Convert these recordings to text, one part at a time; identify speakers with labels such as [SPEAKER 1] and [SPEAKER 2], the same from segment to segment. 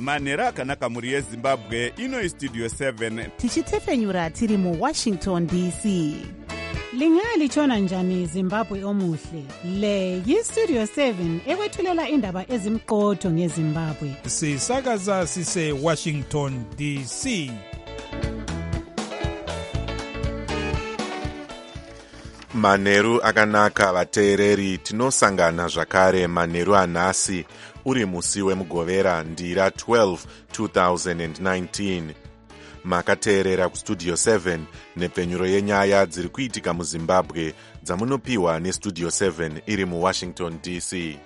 [SPEAKER 1] manheru akanaka mhuri yezimbabwe. Ino Studio 7
[SPEAKER 2] tichitefenyura tiri muWashington DC.
[SPEAKER 3] Lingalitshona njani Zimbabwe omuhle? Le yiStudio 7 ekwethulela indaba ezimqotho ngeZimbabwe.
[SPEAKER 4] Sisakaza sise Washington DC.
[SPEAKER 5] Manheru akanaka vateereri, tinosangana zvakare manheru anhasi uri musi wemugovera ndira 12 2019. Makateerera kuStudio 7 nepfenyuro yenyaya dziri kuitika muZimbabwe dzamunopiwa neStudio 7 iri muWashington DC.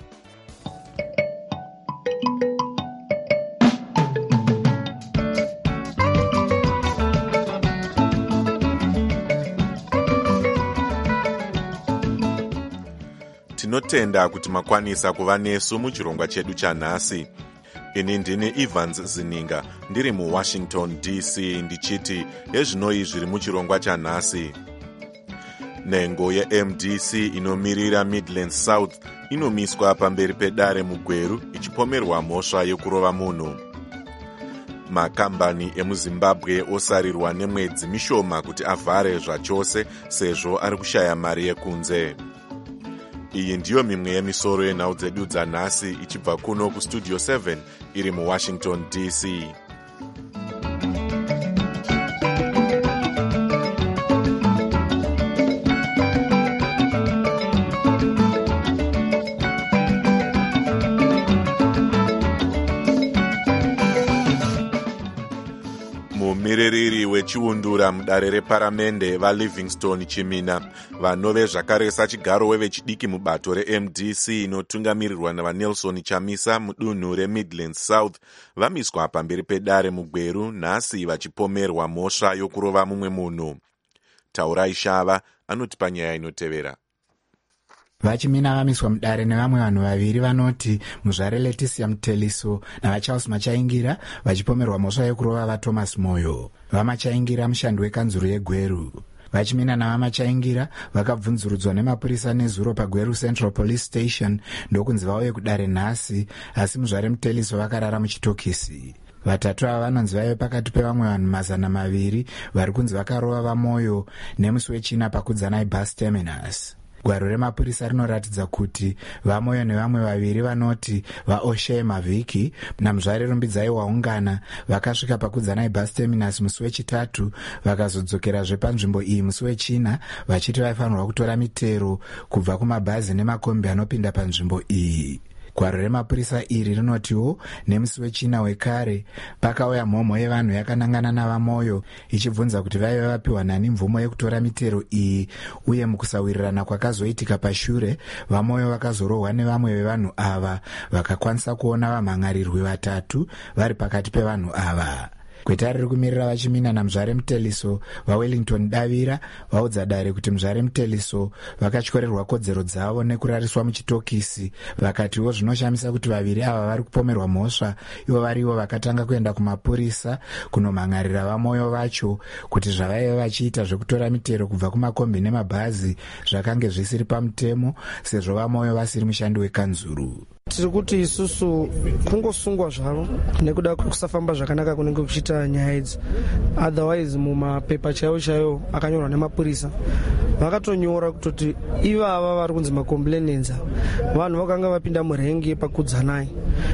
[SPEAKER 5] Tinotenda kuti makwanisa kuva nesu muchirongwa chedu chanhasi. Ini ndini Evans Zininga ndiri muWashington DC ndichiti ezvinoi zviri muchirongwa chanhasi. Nhengo yeMDC inomirira Midlands South inomiswa pamberi pedare muGweru ichipomerwa mhosva yekurova munhu. Makambani emuZimbabwe osarirwa nemwedzi mishoma kuti avhare zvachose sezvo ari kushaya mari yekunze. Iyi ndiyo mimwe yemisoro yenhau dzedu dzanhasi ichibva kuno kuStudio 7 iri muWashington DC. Mumiririri wechiundura mudare reparamende vaLivingstone Chimina vanove zvakare sachigaro wevechidiki mubato reMDC inotungamirirwa navaNelson Chamisa mudunhu reMidlands South vamiswa pamberi pedare muGweru nhasi vachipomerwa mhosva yokurova mumwe munhu. Taurai Shava anotipa nyaya inotevera.
[SPEAKER 6] Vachimina vamiswa mudare nevamwe vanhu vaviri vanoti muzvare Leticia Mteliso navaCharles Machaingira vachipomerwa mhosva yokurova vaThomas Moyo. VaMachaingira mushandi wekanzuru yeGweru. Vachimina navaMachaingira vakabvunzurudzwa nemapurisa nezuro paGweru Central Police Station ndokunzi vauye kudare nhasi, asi muzvare Mteliso vakarara muchitokisi. Vatatu ava vanonzi vaive pakati pevamwe vanhu 200 vari kunzi vakarova vaMoyo nemusi wechina pakudzanai bus terminus. Gwaro remapurisa rinoratidza kuti vaMoyo nevamwe vaviri vanoti vaOshea Mavhiki namuzvare Rumbidzai Waungana vakasvika pakudzanai bus terminus musi wechitatu vakazodzokerazve panzvimbo iyi musi wechina vachiti vaifanirwa kutora mitero kubva kumabhazi nemakombi anopinda panzvimbo iyi. Gwaro remapurisa iri rinotiwo nemusi wechina wekare pakauya mhomho yevanhu yakanangana navaMoyo ichibvunza kuti vaive vapiwa nani mvumo yekutora mitero iyi, uye mukusawirirana kwakazoitika pashure vaMoyo vakazorohwa nevamwe vevanhu ava vakakwanisa kuona vamhangarirwi vatatu vari pakati pevanhu ava. Kweta riri kumirira Vachimina namuzvare Mteliso vaWellington Davira vaudza dare kuti muzvare Mteliso vakatyorerwa kodzero dzavo nekurariswa muchitokisi. Vakatiwo zvinoshamisa kuti vaviri ava vari kupomerwa mhosva ivo varivo vakatanga kuenda kumapurisa kunomhangarira vaMoyo vacho kuti zvavaive vachiita zvekutora mitero kubva kumakombi nemabhazi zvakange zvisiri pamutemo sezvo vaMoyo vasiri mushandi wekanzuru.
[SPEAKER 7] Tiri kuti isusu kungosungwa zvavo nekuda kusafamba zvakanaka kunenge kuchiita nyaya idzi. Otherwise mumapepa chaiwo akanyorwa nemapurisa vakatonyora kuti ivava vari kunzi makomplainenza vanhu vakanga vapinda murengi pakudzanai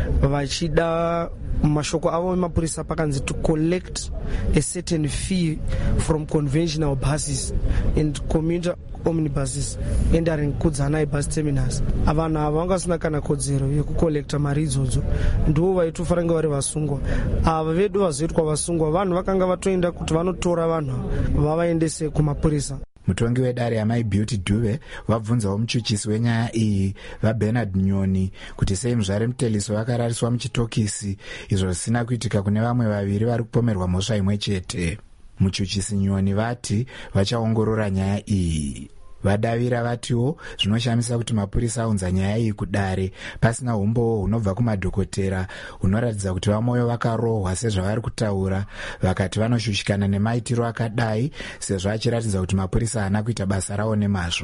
[SPEAKER 7] vachida mashoko avo emapurisa pakanzi to collect a certain fee from conventional buses and commuter omnibuses entering kudzanai bus terminus. Vanhu ava vangasina kana kodzero yekukolekta mari idzodzo, ndo vaitofanira vari vasungwa. Ava vedu vazoitwa vasungwa vanhu vakanga vatoenda kuti vanotora vanhu vavaendese kumapurisa.
[SPEAKER 6] Mutongi wedare Amai Beauty Dube vabvunzawo muchuchisi wenyaya iyi vaBernard Nyoni kuti sei muzvare Mteliso vakarariswa muchitokisi izvo zvisina kuitika kune vamwe vaviri vari kupomerwa mhosva imwe chete. Muchuchisi Nyoni vati vachaongorora nyaya iyi. Vadavira vatiwo zvinoshamisa kuti mapurisa aunza nyaya iyi kudare pasina umbowo hunobva kumadhokotera hunoratidza kuti vaMoyo vakarohwa sezvavari kutaura, vakati vanoshushikana nemaitiro akadai sezvo achiratidza kuti mapurisa haana kuita basa rawo nemazvo.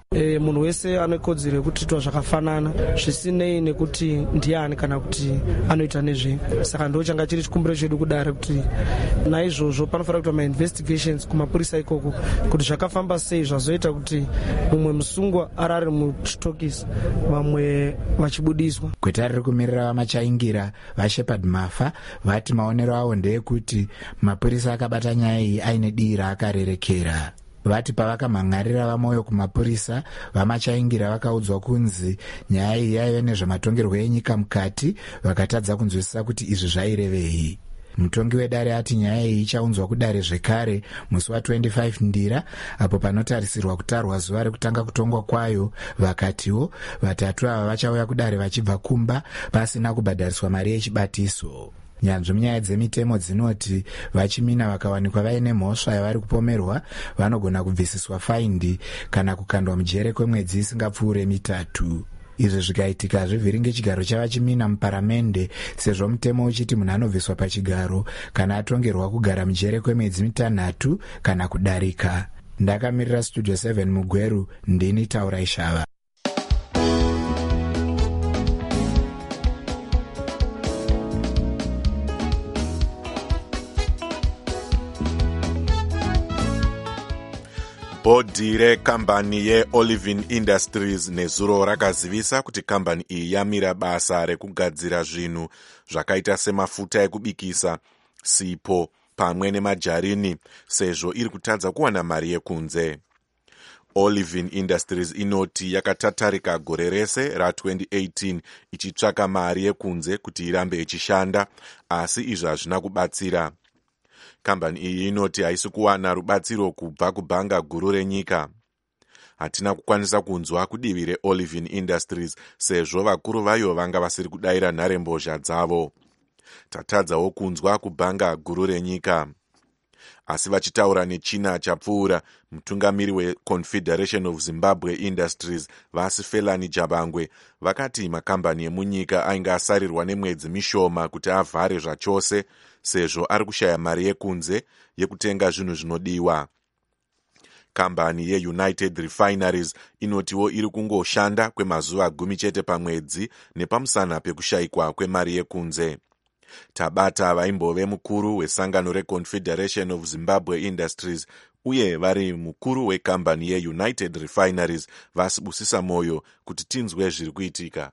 [SPEAKER 7] Munhu wese ane kodzero yekuti twa zvakafanana zvisinei nekuti ndiani kana kuti anoita nezvei. Saka ndo changa chiri chikumbiro chedu kudare kuti naizvozvo panofanira kuita ma-investigations kumapurisa ikoko kuti zvakafamba sei zvazoita kuti mumwe musungwa arari muchitokisi vamwe vachibudiswa.
[SPEAKER 6] Kweta riri kumirira vamachaingira vaShepard Mafa vati maonero avo ndeyekuti mapurisa akabata nyaya iyi aine dii raakarerekera. Vati pavakamhangarira vamoyo kumapurisa, vamachaingira vakaudzwa kunzi nyaya iyi yaive nezvematongerwo enyika mukati, vakatadza kunzwisisa kuti izvi zvairevei. Mutongi wedare ati nyaya iyi ichaunzwa kudare zvekare musi wa25 Ndira, apo panotarisirwa kutarwa zuva rekutanga kutongwa kwayo. Vakatiwo vatatu ava vachauya kudare vachibva kumba pasina kubhadhariswa mari yechibatiso. Nyanzvi munyaya dzemitemo dzinoti vachimina vakawanikwa vaine mhosva yavari kupomerwa vanogona kubvisiswa faindi kana kukandwa mujere kwemwedzi isingapfuure 3. Izvi zvikaitika hazvivhiringe chigaro chavachimina muparamende, sezvo mutemo uchiti munhu anobviswa pachigaro kana atongerwa kugara mujere kwemwedzi 6 kana kudarika. Ndakamirira Studio 7 muGweru, ndini Taura Ishava.
[SPEAKER 5] Bhodhi rekambani yeOlivin Industries nezuro rakazivisa kuti kambani iyi yamira basa rekugadzira zvinhu zvakaita semafuta ekubikisa, sipo pamwe nemajarini, sezvo iri kutadza kuwana mari yekunze. Olivin Industries inoti yakatatarika gore rese ra2018 ichitsvaka mari yekunze kuti irambe ichishanda, asi izvi hazvina kubatsira. Kambani iyi inoti haisi kuwana rubatsiro kubva kubhanga guru renyika. Hatina kukwanisa kunzwa kudivi reOlivin Industries sezvo vakuru vayo vanga vasiri kudayira nharembozha dzavo. Tatadzawo kunzwa kubhanga guru renyika. Asi vachitaura nechina chapfuura, mutungamiri weConfederation of Zimbabwe Industries Vasi Felani Jabangwe vakati makambani emunyika ainge asarirwa nemwedzi mishoma kuti avhare zvachose sezvo ari kushaya mari yekunze yekutenga zvinhu zvinodiwa. Kambani yeUnited Refineries inotiwo iri kungoshanda kwemazuva 10 chete pamwedzi nepamusana pekushayikwa kwemari yekunze. Tabata vaimbove mukuru wesangano reConfederation of Zimbabwe Industries uye vari mukuru wekambani yeUnited Refineries Vasibusisa Moyo kuti tinzwe zviri kuitika.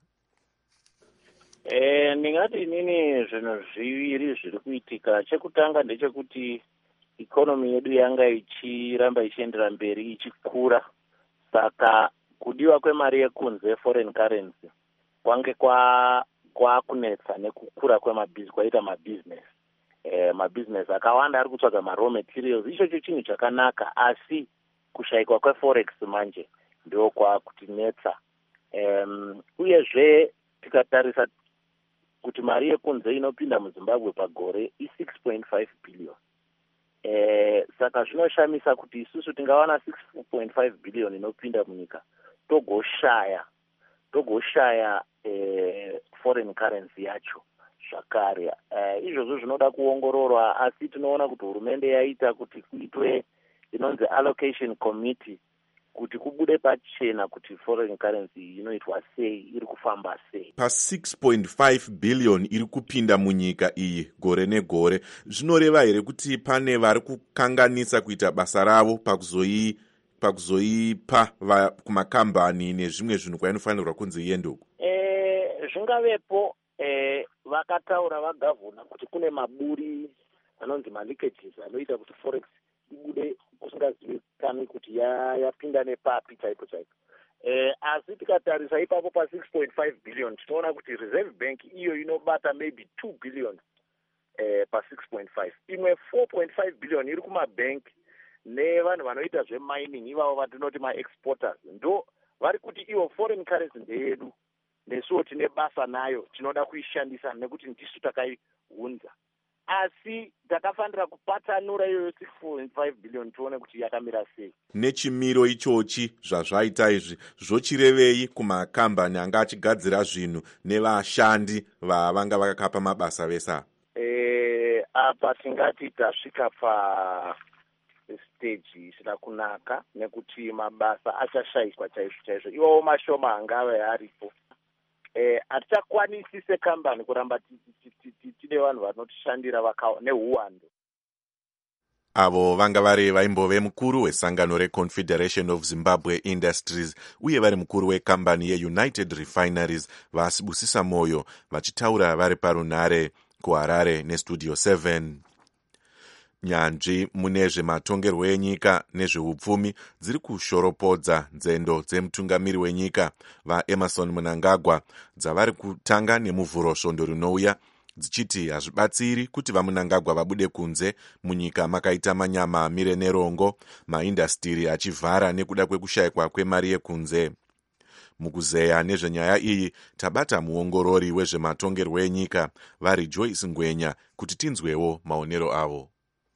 [SPEAKER 8] Ndingati inini zvinhu zviviri zviri kuitika. Chekutanga ndechekuti ikonomi yedu yanga ichiramba ichiendera mberi ichikura, saka kudiwa kwemari yekunze foreign currency kwange kwakunetsa nekukura kwaita mabusiness akawanda ari kutsvaga maraw materials. Ichocho chinhu chakanaka, asi kushayikwa kweforex manje ndio kwakutinetsa. Uyezve tikatarisa kuti mari yekunze inopinda muZimbabwe pagore i6.5 billion. Saka zvinoshamisa kuti isusu tingawana 6.5 billion inopinda munyika togoshaya foreign currency yacho zvakare. Izvozvo zvinoda kuongororwa, asi tinoona kuti hurumende yaita kuti kuitwe inonzi allocation committee kuti kubude pachena kuti foreign currency inoitwa sei, iri kufamba sei.
[SPEAKER 5] Pa 6.5 billion iri kupinda munyika iyi gore negore, zvinoreva here kuti pane vari kukanganisa kuita basa ravo pakuzoipa kumakambani nezvimwe zvinhu kwainofanirwa kunzi iendoko?
[SPEAKER 8] Zvingavepo. Vakataura vagavhuna kuti kune maburi anonzi maleakages anoita kuti forex ibude kusingazivikanwi kuti yapinda nepapi chaipo. Asi tikatarisa ipapo pa 6.5 billion tinoona kuti Reserve Bank iyo inobata maybe 2 billion pa 6.5. Imwe 4.5 billion iri kumabank nevanhu vanoita zvemining, ivavo vatinoti ma-exporters. Ndo vari kuti iwo foreign currency ndeyedu, nesuwo tine basa nayo, tinoda kuishandisa nekuti ndisu takaiunza. Asi takafanira kupatsanura iyoyo 6.5 billion tione kuti yakamira sei.
[SPEAKER 5] Nechimiro ichochi zvazvaita izvi zvochirevei kumakambani anga achigadzira zvinhu nevashandi vavanga vakakapa mabasa vesa?
[SPEAKER 8] Apa tingati tasvika pa stage isina kunaka nekuti mabasa achashayiswa chaizvo iwawo mashoma angave aripo. Hatichakwanisi sekambani kuramba tine vanhu vanotishandira nehuwando.
[SPEAKER 5] Avo vanga vari vaimbove mukuru wesangano reConfederation of Zimbabwe Industries uye vari mukuru wekambani yeUnited Refineries vaSibusisa Moyo vachitaura vari parunhare kuHarare neStudio 7. Nyanzvi mune zvematongerwo enyika nezveupfumi dziri kushoropodza nzendo dzemutungamiri wenyika vaEmerson Mnangagwa dzavari kutanga nemuvhuro svondo rinouya, dzichiti hazvibatsiri kuti vaMnangagwa vabude kunze munyika makaita manyama amire nerongo, maindastiri achivhara nekuda kwekushayikwa kwemari yekunze. Mukuzeya nezvenyaya iyi tabata muongorori wezvematongerwo enyika vari Joyce Ngwenya kuti tinzwewo maonero avo.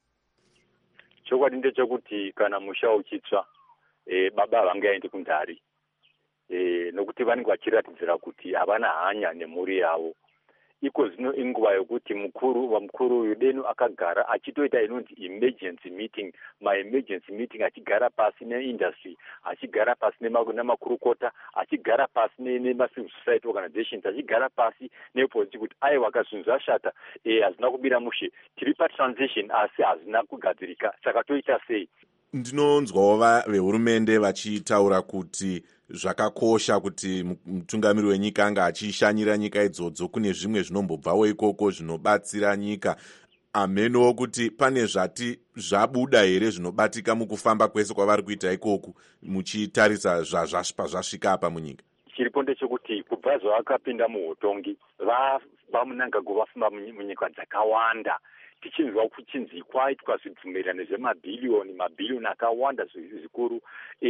[SPEAKER 9] Chokwadi ndechekuti kana musha uchitsva baba havangaendi kundari nokuti vanenge vachiratidzira kuti havana hanya nemhuri yavo. Iko zvino inguva yokuti mukuru uyu deno akagara achitoita inonzi emergency meeting, emergency meeting, achigara pasi neindustry, achigara pasi nemakurukota, achigara pasi nemacivil society organizations, achigara pasi neopposition kuti aiwa zvinhu zvashata, hazina kubira mushe, tiri patransition asi hazina kugadzirika, saka toita sei?
[SPEAKER 5] Ndinonzwawo vehurumende vachitaura kuti zvakakosha kuti mutungamiri wenyika anga achishanyira nyika idzodzo kune zvimwe zvinombobvawo ikoko zvinobatsira nyika. Amenowo kuti pane zvati zvabuda here zvinobatika mukufamba kwese kwavari kuita ikoku muchitarisa zvasvika apa munyika.
[SPEAKER 9] Chiripo ndechekuti kubva zvavakapinda muhotongi vaMnangagwa vafamba munyika dzakawanda, tichinzwa kuchinzi kwaitwa zvibvumirano zvemabhiliyoni akawanda zvikuru,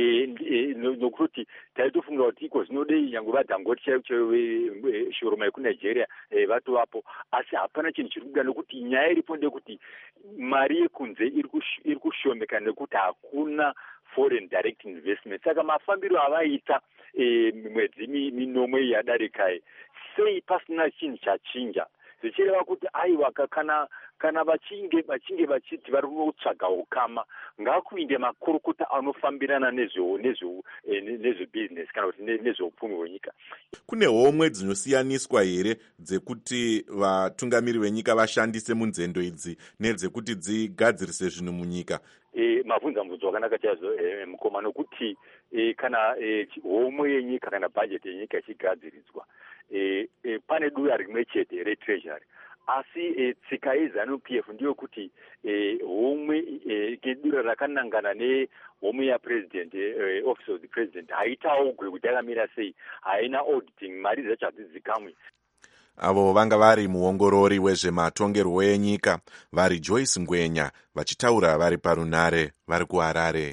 [SPEAKER 9] nokuti taitofunga kuti iko zvinodei nyange vaDangote chaivo shoroma yekuNigeria vatovapo, asi hapana chinhu chiri kubuda nokuti nyaya iripo ndekuti mari yekunze iri kushomeka nekuti hakuna foreign direct investment. Saka mafambiro avaita mwedzi minomwe yadarika sei pasina chinhu chachinja, zvichireva kuti aiwa kana vachinge vachiti vari kutsvaga ukama ngakuinde makurukota anofambirana nezvebusiness kana kuti nezveupfumi hwenyika.
[SPEAKER 5] Kune homwe dzinosiyaniswa here dzekuti vatungamiri venyika vashandise munzendo idzi nedzekuti dzigadzirise zvinhu munyika?
[SPEAKER 9] Mabvunzo akanaka chaizvo mukoma, nokuti kana homwe yenyika kana bhajeti yenyika ichigadziridzwa pane dura rimwe chete retreasury, asi tsika yeZANU-PF ndiyo kuti homwe dura rakanangana nehomwe yapresident, office of the president, haitaugwe kuti yakamira sei, haina auditing, mari dzacho hadzizikamwe.
[SPEAKER 5] Avo vanga vari muongorori wezvematongerwo enyika vari Joyce Ngwenya vachitaura vari parunhare vari kuHarare.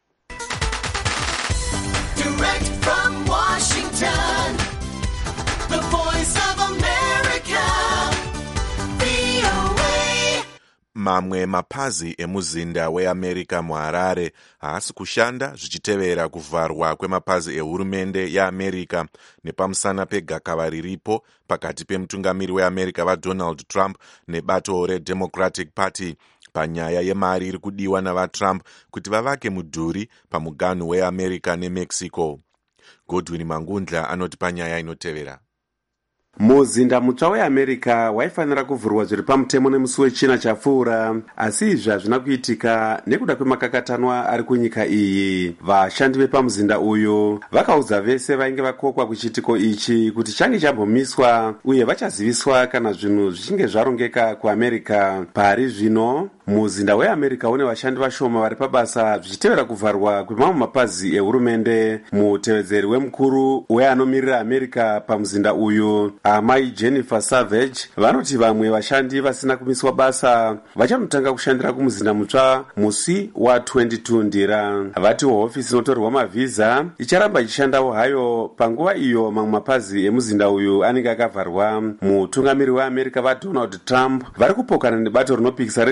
[SPEAKER 10] Direct from Washington, the voice of America, VOA.
[SPEAKER 5] Mamwe mapazi emuzinda weAmerica muHarare haasi kushanda zvichitevera kuvharwa kwemapazi ehurumende yaAmerica nepamusana pegakava riripo pakati pemutungamiri weAmerica vaDonald Trump nebato reDemocratic Party panyaya yemari iri kudiwa navaTrump kuti vavake mudhuri pamuganhu weAmerica neMexico. Godwin Mangundla anoti panyaya inotevera.
[SPEAKER 11] Muzinda mutsva weAmerica waifanira kuvhurwa zviri pamutemo nemusi wechina chapfuura, asi izvi hazvina kuitika nekuda kwemakakatanwa ari kunyika iyi. Vashandi vepamuzinda uyu vakaudza vese vainge vakokwa kuchitiko ichi kuti change chambomiswa uye vachaziviswa kana zvinhu zvichinge zvarongeka kuAmerica. Pari zvino muzinda weAmerica une vashandi vashoma vari pabasa zvichitevera kuvharwa kwemamwe mapazi ehurumende. Mutevedzeri wemukuru weanomirira America pamuzinda uyu, amai Jennifer Savage, vanoti vamwe vashandi vasina kumiswa basa vachanotanga kushandira kumuzinda mutsva musi wa22 Ndira. Vati hofisi inotorwa mavhiza icharamba ichishandawo hayo panguva iyo mamwe mapazi emuzinda uyu anenge akavharwa. Mutungamiri weAmerica vaDonald Trump vari kupokana nebato rinopikisa reDemocratic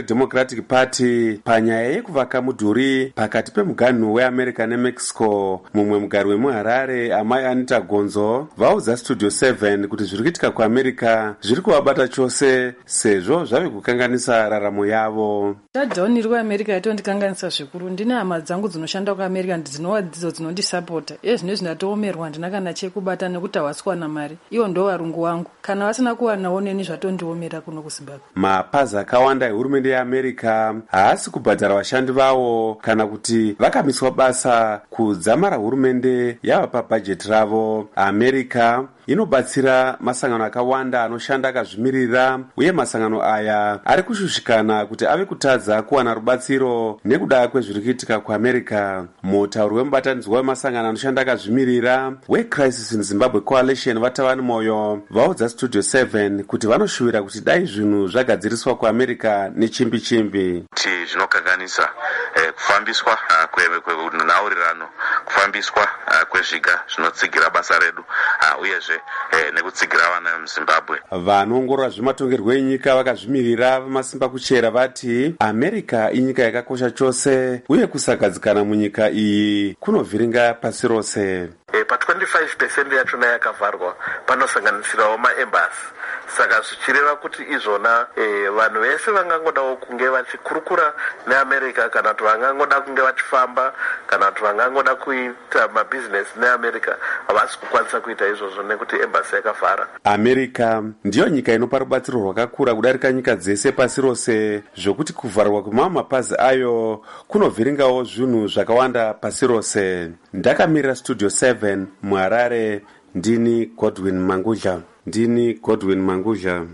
[SPEAKER 11] Democratic Party panyaya yekuvaka mudhuri pakati pemuganhu weAmerica neMexico. Mumwe mugari wemuHarare, amai Anita Gonzo, vaudza Studio 7 kuti zviri kuitika kuAmerica zviri kuvabata chose sezvo zvave kukanganisa raramo yavo.
[SPEAKER 12] Shutdown iri kuAmerica yatondikanganisa zvikuru. Ndine hama dzangu dzinoshanda kuAmerica ndinova dzidzo dzinondisapota. Zvino zvinatomerwa ndina kana chekubata nekuti havasi kuwana mari. Ivo ndo varungu wangu. Kana vasina kuwanawo neni zvatondiomera kuno kuZimbabwe.
[SPEAKER 11] Mapazi akawanda ehurumende yeAmerica haasi kubhadhara vashandi vavo kana kuti vakamiswa basa kudzamara hurumende yava pabhajeti ravo. America inobatsira masangano akawanda anoshanda akazvimirira, uye masangano aya ari kushushikana kuti ave kutadza kuwana rubatsiro nekuda kwezviri kuitika kuAmerica. Mutauri wemubatanidzwa wemasangano anoshanda akazvimirira weCrisis in Zimbabwe Coalition vatavani moyo vaudza Studio 7 kuti vanoshuvira kuti dai zvinhu zvagadziriswa kuAmerica nechimbi chimbi.
[SPEAKER 13] Zvinokanganisa kufambiswa kwenhaurirano, kufambiswa kwezviga zvinotsigira basa redu, uyezve nekutsigira vana vemuZimbabwe.
[SPEAKER 11] Vanoongorora zvematongerwo enyika vakazvimirira vamasimba kuchera vati America inyika yakakosha chose, uye kusagadzikana munyika iyi kunovhiringa pasi rose.
[SPEAKER 14] Pa 25% yachona yakavharwa panosanganisirawo maembasi. Saka zvichireva kuti izvona vanhu vese vangangodawo kunge vachikurukura neAmerica, kana kuti vangangoda kunge vachifamba, kana kuti vangangoda kuita mabhizinesi neAmerica, havasi kukwanisa kuita izvozvo nekuti embasi yakavhara.
[SPEAKER 11] America ndiyo nyika inopa rubatsiro rwakakura kudarika nyika dzese pasi rose, zvokuti kuvharwa kwemamwe mapazi ayo kunovhiringawo zvinhu zvakawanda pasi rose. Ndakamirira Studio 7 muHarare, ndini Godwin Mangudla.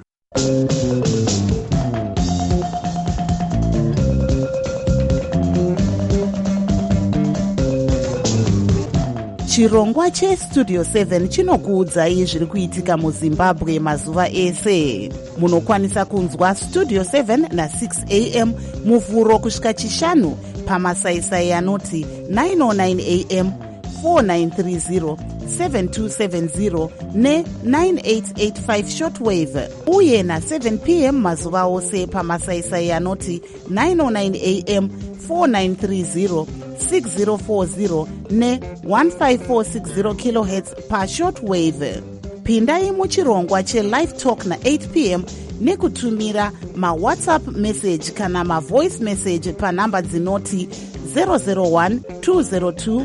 [SPEAKER 2] Chirongwa cheStudio 7 chinokuudzai zviri kuitika muZimbabwe mazuva ese. Munokwanisa kunzwa Studio 7 na6 am muvhuro kusvika chishanu pamasaisai anoti 909 am, 4930, 7270 ne9885 shortwave, uye na7 pm mazuva ose pamasaisai anoti 909 am, 4930, 6040 ne1540 kHz pashortwave. Pindai muchirongwa chelive talk na8 pm nekutumira mawhatsapp message kana mavoice message panhamba dzinoti 001 202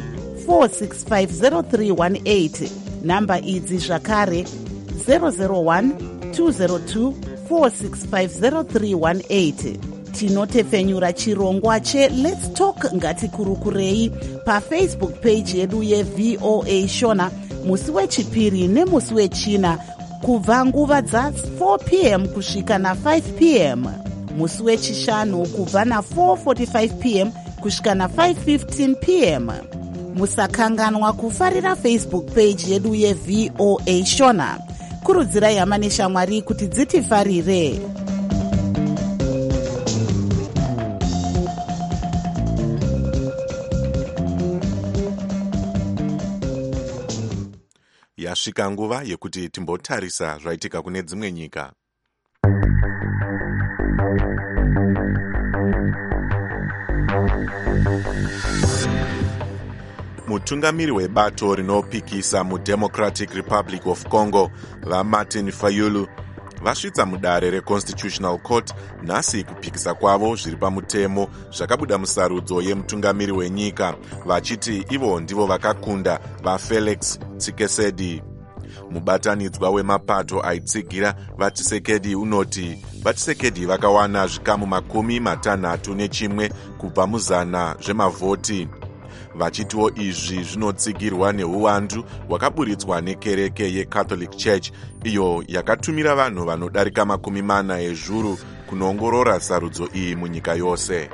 [SPEAKER 2] 4650318. Namba idzi zvakare 001 202 4650318. Tinotefenyura chirongwa cheLet's Talk ngatikurukurei paFacebook page yedu yeVOA Shona musi wechipiri nemusi wechina kubva nguva dza4 pm kusvika na5 pm, musi wechishanu kubva na4:45 pm kusvika na5:15 pm. Musakanganwa kufarira Facebook page yedu yeVOA Shona. Kurudzirai hama neshamwari kuti dzitifarire.
[SPEAKER 5] Yasvika nguva yekuti timbotarisa zvaitika kune dzimwe nyika. Mutungamiri webato rinopikisa muDemocratic Republic of Congo vaMartin Fayulu vasvitsa mudare reConstitutional Court nhasi kupikisa kwavo zviri pamutemo zvakabuda musarudzo yemutungamiri wenyika, vachiti ivo ndivo vakakunda vaFelix Tshisekedi. Mubatanidzwa wemapato aitsigira vaTshisekedi unoti vaTshisekedi vakawana zvikamu 61 kubva muzana zvemavhoti. Vachitiwo izvi zvinotsigirwa neuwandu hwakaburitswa nekereke yeCatholic Church, iyo yakatumira vanhu vanodarika 40 ezhuru kunoongorora sarudzo iyi munyika yose.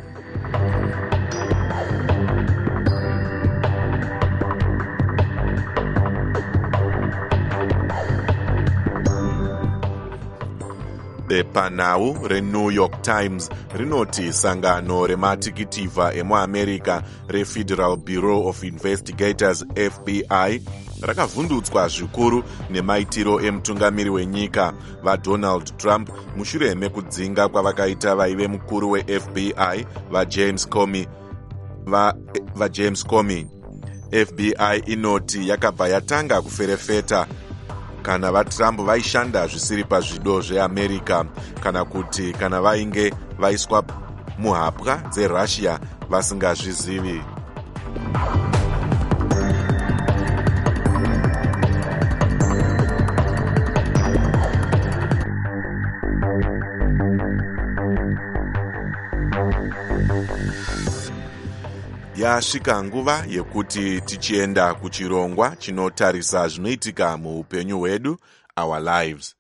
[SPEAKER 5] Bepanau reNew York Times rinoti sangano rematikitiivha emuAmerica reFederal Bureau of Investigators FBI rakavhundutswa zvikuru nemaitiro emutungamiri wenyika vaDonald Trump mushure mekudzinga kwavakaita vaive mukuru weFBI vaJames Comey. FBI inoti yakabva yatanga kuferefeta kana vaTrump vaishanda zvisiri pazvido zveAmerica kana kuti kana vainge vaiswa muhapwa dzeRussia vasingazvizivi. Yasvika nguva yekuti tichienda kuchirongwa chinotarisa zvinoitika muupenyu hwedu, our lives.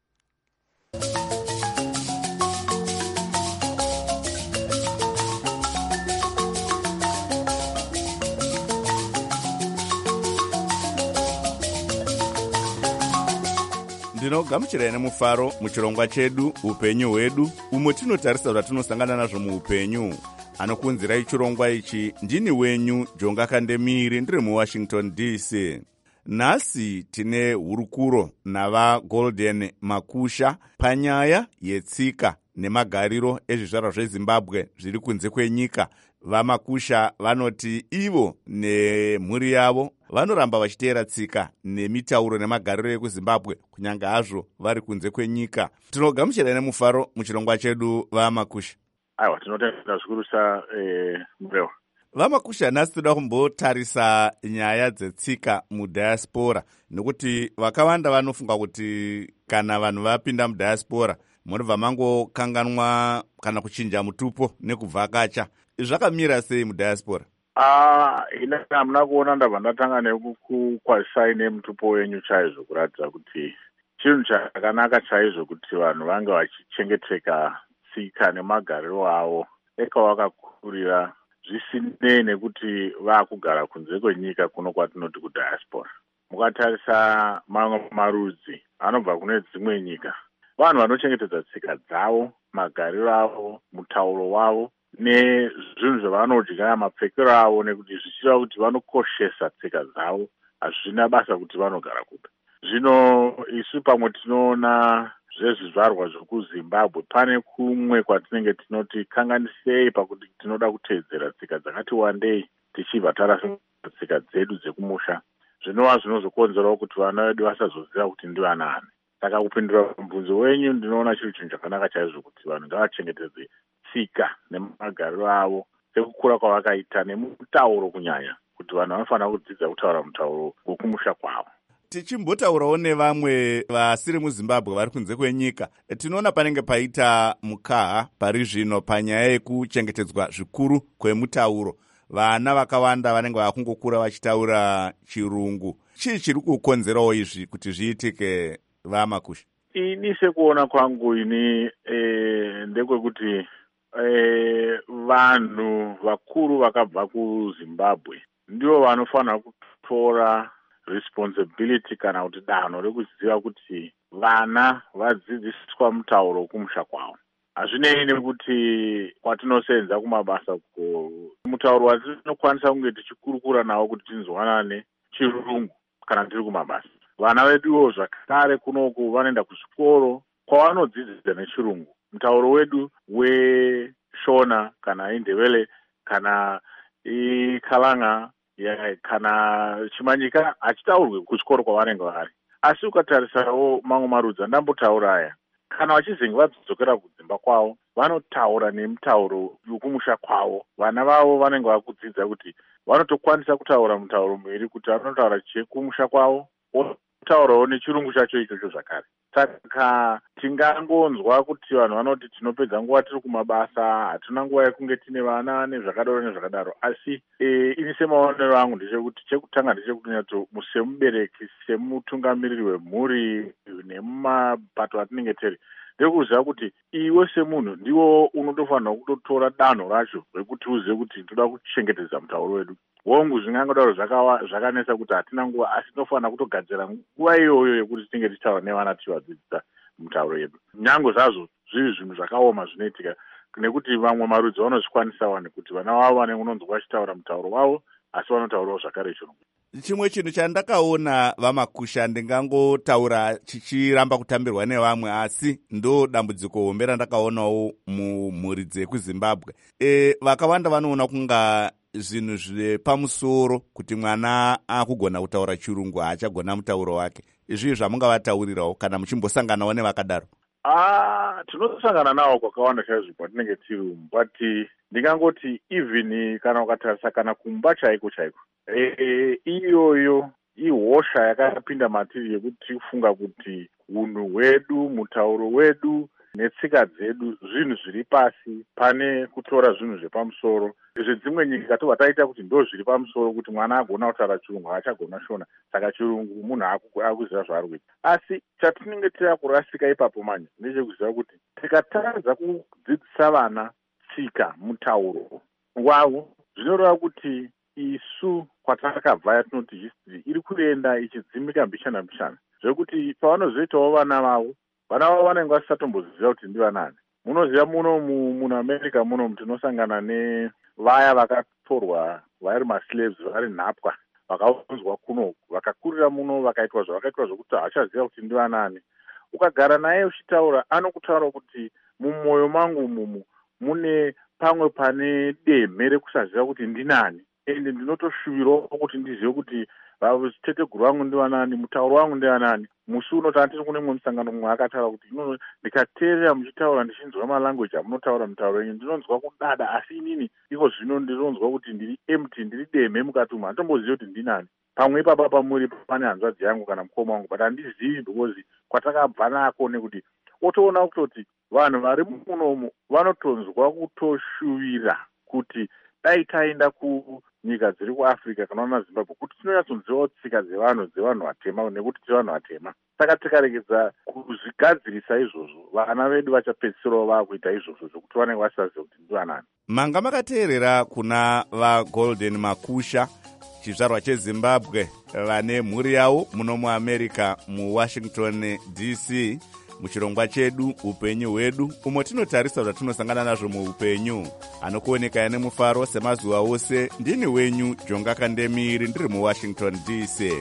[SPEAKER 1] Ndinogamuchirai nemufaro muchirongwa chedu upenyu hwedu, umo tinotarisa zvatinosangana nazvo muupenyu. Anokunzirai chirongwa ichi ndini wenyu Jonga Kandemiri, ndiri muWashington DC. Nhasi tine hurukuro navaGolden Makusha panyaya yetsika nemagariro ezvizvarwa zveZimbabwe zviri kunze kwenyika. VaMakusha vanoti ivo nemhuri yavo vanoramba vachiteera tsika nemitauro nemagariro ekuZimbabwe kunyange hazvo vari kunze kwenyika. Tinogamuchirai nemufaro muchirongwa chedu vaMakusha.
[SPEAKER 15] Aiwa, tinotenda zvikurusa Murewa.
[SPEAKER 1] VaMakusha, nhasi toda kumbotarisa nyaya dzetsika mudhayasipora, nekuti vakawanda vanofunga kuti kana vanhu vapinda mudhayasipora munobva mangokanganwa kana kuchinja mutupo nekuvhakacha. Zvakamira sei mudhayasipora?
[SPEAKER 15] Ina hamuna kuona ndabva ndatanga nekukwazisai nemutupo wenyu chaizvo, kuratidza kuti chinhu chakanaka chaizvo kuti vanhu vange vachichengeteka tsika nemagariro avo ekawakakurira, zvisinei nekuti vaakugara kunze kwenyika kuno kwatinoti kudhayasipora. Mukatarisa mamwe marudzi anobva kune dzimwe nyika, vanhu vanochengetedza tsika dzavo, magariro avo, mutauro wavo nezvinhu zvavanodya, mapfekero avo, nekuti zvichireva kuti vanokoshesa tsika dzavo, hazvina basa kuti vanogara kupi. Zvino isu pamwe tinoona zvezvizvarwa zvekuZimbabwe pane kumwe kwatinenge tinoti kanganisei pakuti tinoda kuteedzera tsika dzakati wandei tichibva tarasa tsika dzedu dzekumusha, zvinova zvinozokonzerawo kuti vana vedu vasazoziva kuti ndivanani. Saka kupindura mubvunzo wenyu ndinoona chiri chinhu chakanaka chaizvo kuti vanhu ngavachengetedze tsika nemagariro avo sekukura kwavakaita nemutauro kunyanya, kuti vanhu vanofanira kudzidza kutaura mutauro wekumusha kwavo.
[SPEAKER 1] Tichimbotaurawo nevamwe vasiri muZimbabwe vari kunze kwenyika, tinoona panenge paita mukaha pari zvino panyaya yekuchengetedzwa zvikuru kwemutauro. Vana vakawanda vanenge vakungokura vachitaura chirungu. Chii chiri kukonzerawo izvi kuti zviitike, vaMakusha?
[SPEAKER 15] Ini sekuona kwangu ini ndekwekuti vanhu vakuru vakabva kuZimbabwe ndivo vanofanira kutora responsibility kana kuti danho rekuziva kuti vana vadzidziswa mutauro wekumusha kwavo. Hazvinei nekuti kwatinosenza kumabasa mutauro watinokwanisa kunge tichikurukura nawo kuti tinzwanane chirungu kana tiri kumabasa. Vana veduwo zvakare kunoku vanoenda kuzvikoro kwavanodzidzisa nechirungu. Mutauro wedu weShona kana iNdebele kana iKalanga kana Chimanyika hachitaurwi kuchikoro kwavanenge vari. Asi ukatarisawo mamwe marudzi andambotaura aya, kana vachizenge vadzokera kudzimba kwavo vanotaura nemutauro wekumusha kwavo. Vana vavo vanenge vakudzidza kuti vanotokwanisa kutaura mutauro miviri, kuti vanotaura chekumusha kwavo votaurawo nechirungu chacho ichocho zvakare. Saka tingangonzwa kuti vanhu vanoti tinopedza nguva tiri kumabasa, hatuna nguva yekunge tine vana nezvakadaro nezvakadaro. Asi ini semaonero angu ndechekuti chekutanga ndechekuti semubereki, semutungamiriri wemhuri nemumapato atinenge tiri, ndekuziva kuti iwe semunhu ndiwo unotofanira kutotora danho racho rekuti uzive kuti ndoda kuchengetedza mutauro wedu. Hongu zvingangodaro zvakanesa kuti hatina nguva, asi tinofanira kutogadzira nguva iyoyo yekuti tinenge tichitaura nevana tichivadzidzisa mutauro yedu. Nyange zvazvo zviri zvinhu zvakaoma zvinoitika, nekuti vamwe marudzi vanozvikwanisa nekuti vana vavo vanenge unonzwa vachitaura mutauro wavo asi vanotaurawo zvakare chirungu.
[SPEAKER 1] chimwe chinhu chandakaona vamakusha ndingangotaura chichiramba kutambirwa nevamwe, asi ndo dambudziko hombe randakaonawo mumhuri dzekuzimbabwe. Vakawanda vanoona kunga zvinhu zvepamusoro kuti mwana akugona kutaura chirungu haachagona mutauro wake. Izvi zvamungavataurirawo kana muchimbosanganawo nevakadaro?
[SPEAKER 15] Tinosangana navo kwakawanda chaizvo kwatinenge tiri umu, but ndingangoti even kana ukatarisa kana kumba chaiko iyoyo ihosha yakapinda matiri yekuti tikufunga kuti unhu hwedu, mutauro wedu netsika dzedu zvinhu zviri pasi pane kutora zvinhu zvepamusoro. Zvedzimwe nyika tobva taita kuti ndo zviri pamusoro, kuti mwana agona kutaura chirungu haachagona shona, saka chirungu munhu akuziva zvaari kuita. Asi chatinenge tiri kurasika ipapo manje ndechekuziva kuti tikatadza kudzidzisa vana tsika, mutauro wavo, zvinoreva kuti isu kwatakabva yatinoti history iri kuenda ichidzimika mbishana zvekuti pavanozoitawo vana vavo vanenge vasisatomboziva kuti ndivanani. Munoziva muno America muno tinosangana nevaya vakatorwa vari maslaves, vari nhapwa, vakaunzwa kuno, vakakurira muno, vakaitwa zvavakaitwa zvokuti haachaziva kuti ndivanani. Ukagara naye uchitaura, anokutaura kuti mumwoyo mangu mumu mune pamwe pane demhe rekusaziva kuti ndinani, ende ndinotoshuvirawo kuti ndizive kuti teteguru wangu ndivanani, mutauro wangu ndivanani. Musi unoti andiri kune mumwe musangano mumwe akataura kuti ndikateerera muchitaura ndichinzwa malanguage amunotaura mutauro yenyu ndinonzwa kudada, asi inini iko zvino ndinonzwa kuti ndiri empty, ndiri demhe mukati umu, handitombozivi kuti ndinani. Pamwe ipapa pamuri pane hanzvadzi yangu kana mukoma wangu, but handizivi because kwatakabva nako nekuti otoona kutoti vanhu vari munomu vanotonzwa kutoshuvira kuti dai taenda kunyika dziri kuAfrica kana naZimbabwe kuti tinonyatsonzivawo tsika dzevanhu vatema nekuti tivanhu vatema. Saka tikaregedza kuzvigadzirisa izvozvo, vana vedu vachapedzisirawo vakuita izvozvo zvokuti vanenge vasaziva kuti ndivanani.
[SPEAKER 1] Manga makateerera kuna vaGolden Makusha, chizvarwa cheZimbabwe, vane mhuri yavo muno muAmerica muWashington DC, muchirongwa chedu upenyu hwedu, umo tinotarisa zvatinosangana nazvo muupenyu. Anokuoneka nemufaro semazuva ose, ndini wenyu Jonga Kandemiri, ndiri muWashington DC.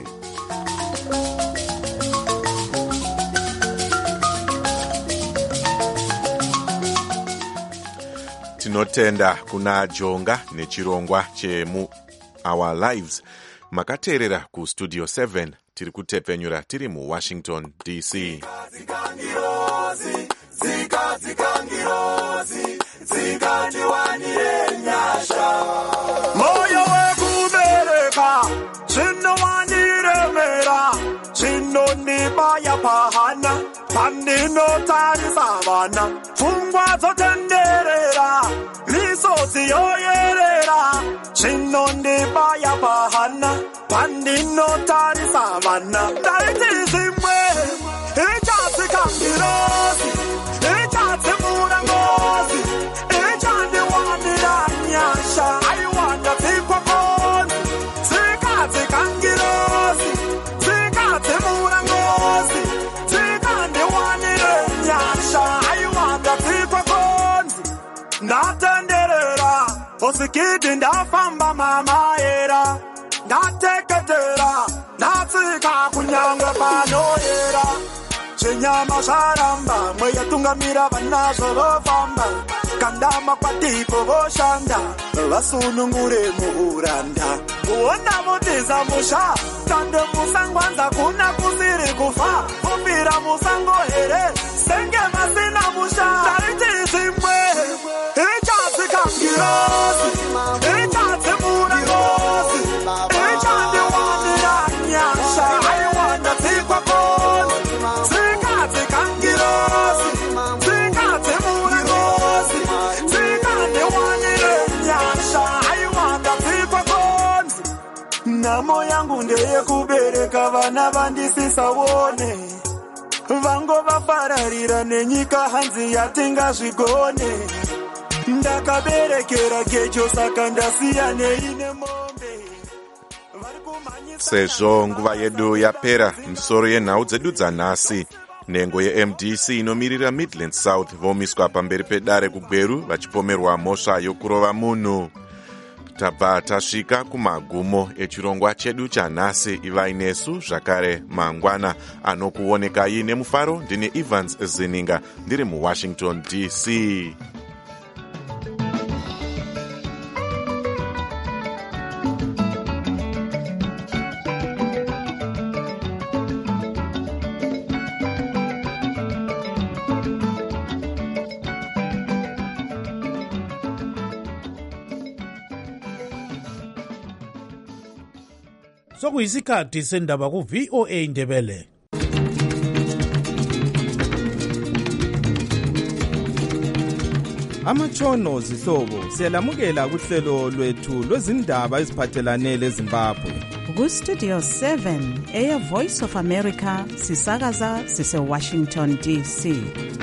[SPEAKER 5] Tinotenda kuna Jonga nechirongwa chemu Our Lives. Makateerera kustudio 7 tiri kutepfenyura tiri muWashington DC.
[SPEAKER 10] Moyo wekubereka zvinowaniremera zvinondibaya pahana pandinotarisa vana, pfungwa dzotenderera misodzi yoyerera zvinondibaya pahana pandinotarisa vana. Ndaiti zvimwe ichadzikangirozi, ichadzimura ngozi, ichandiwanira nyasha, aiwanda dzikwakonzi, dzikadzikangirozi, dzikadzimura ngozi, dzikandiwanire nyasha, aiwanda dzikwakonzi. Ndatenderera osikidi ndafamba mamaera, ndateketera ndatsika kunyangwe panoyera, zvenyama zvaramba mweyatungamira vanazvo vofamba, kandama kwatipo voshanda vasunungure muuranda, kuona votiza musha kande musangwanza kuna kusiri kufa, kufira musango here senge masina musha. Dariti zvimwe ichadzikangirozi, ichadzimura ngozi, ichandiwanira nyasha, aiwanda dzikwakonzi, dzikadzikangirozi, dzikadzimura ngozi, dzikandiwanire nyasha, aiwanda dzikwakonzi. Nhamo yangu ndeyekubereka vana vandisisaone, vangovafararira nenyika hanzi yatingazvigone. Ndakaberekera gejo saka ndasiya neine mombe.
[SPEAKER 5] Sezvo nguva yedu yapera, misoro yenhau dzedu dzanhasi. Nhengo yeMDC inomirira Midland South vomiswa pamberi pedare kuGweru vachipomerwa mhosva yokurova munhu. tabva tasvika kumagumo echirongwa chedu chanhasi. ivai nesu zvakare mangwana anokuonekai nemufaro. ndine Evans Zininga ndiri muWashington DC.
[SPEAKER 4] sokuyisikhathi sendaba ku-VOA Ndebele.
[SPEAKER 16] Amatshono zihlobo siyalamukela kuhlelo lwethu lwezindaba eziphathelane leZimbabwe.
[SPEAKER 2] Ku-Studio 7 Air Voice of America sisakaza sise-Washington DC.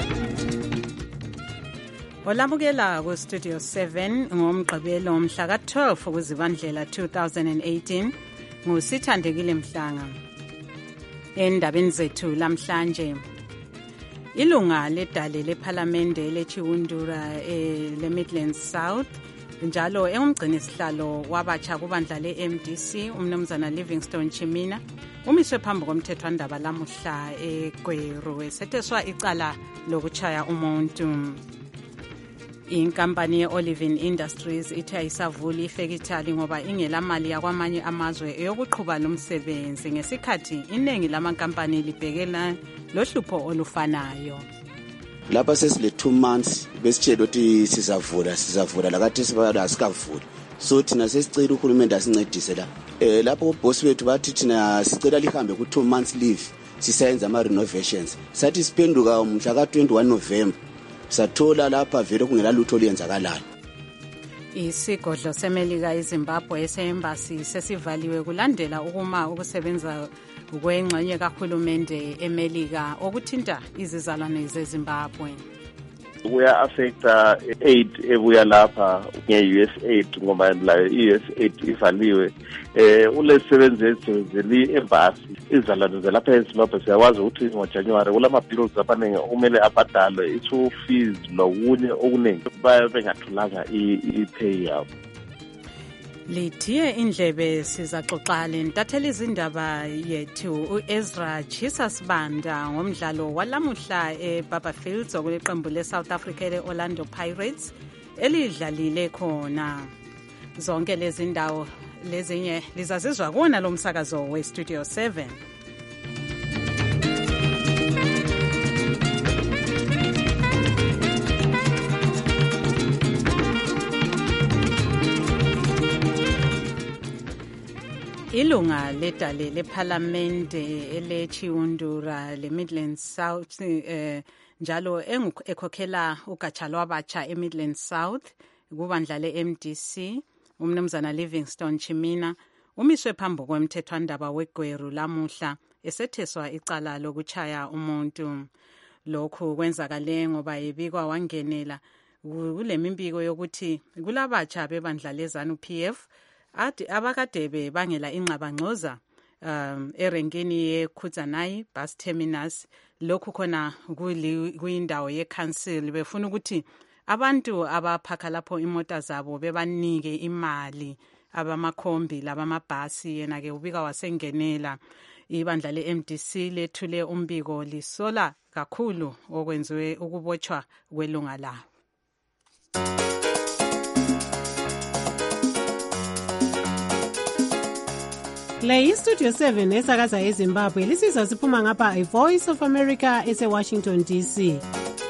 [SPEAKER 2] Olamukela ku-Studio 7 ngomgqibelo mhla ka-12 kuZibandlela 2018 ngusithandekile Mhlanga. Endabeni zethu lamhlanje, ilunga ledale lephalamende leChiwundura le-Midlands South njalo engumgcini sihlalo wabatsha kubandla le-MDC umnumzana Livingstone Chimina umiswe phambi komthethwandaba lamuhla eGweru esetheswa icala lokutshaya umuntu. Inkampani ye-Olivin Industries ithi ayisavuli ifekithali ngoba ingelamali yakwamanye amazwe eyokuqhuba lo msebenzi ngesikhathi iningi lamankampani libhekela lohlupho olufanayo.
[SPEAKER 17] Lapha sesile 2 months besitshela ukuthi sizavula lakathi asikavuli. So thina sesicela uhulumende asincedise la. Lapho boss wethu bathi thina sicela lihambe ku 2 months leave sisayenza ama renovations. Sathi siphenduka mhla ka 21 November. Sathola lapha vele kungela lutho liyenzakalayo.
[SPEAKER 2] Isigodlo seMelika eZimbabwe ese-embassy sesivaliwe kulandela ukuma ukusebenza kwengxenye kahulumende eMelika okuthinta izizalwane zeZimbabwe.
[SPEAKER 14] Kuya affecta aid ebuya lapha nge-USAID ngoba layo i-USAID ivaliwe. Ulesebenzi ezenzeli embassy izalwane zelapha eZimbabwe siyawazi ukuthi ngoJanuary kulama-bills abaningi kumele abhadalwe i-school fees lokunye okuningi bengathulanga i-pay yabo.
[SPEAKER 2] Lithiye indlebe sizaxoxa lentatheli izindaba yethu uEzra Chisasbanda ngomdlalo walamuhla eBarberfields okuleqembu leSouth Africa leOrlando Pirates elidlalile khona. Zonke lezi ndawo lezinye lizazizwa kuona lo msakazo weStudio 7. Ilunga ledale lephalamende eleChiwundura le-Midlands South njalo ekhokhela ugatsha lwabatsha eMidlands South kubandla le-MDC umnumzana Livingstone Chimina umiswe phambi komthethwandaba weGweru lamuhla esetheswa icala lokutshaya umuntu. Lokhu kwenzakale ngoba ebikwa wangenela kulemimbiko yokuthi kulabatsha bebandla leZANU-PF abakade bangela ingxabangxoza erenkini yeKhudzanayi bus terminus. Lokhu khona kuyindawo yeCouncil befuna ukuthi abantu abaphakha lapho imota zabo bebanike imali abamakhombi labamabhasi. Yena-ke ubika wasengenela. Ibandla le-MDC lethule umbiko lisola kakhulu okwenziwe ukubotshwa kwelunga lawo.
[SPEAKER 3] Le iStudio 7 esakaza eZimbabwe lisizwa siphuma ngapha iVoice of America ese-Washington DC.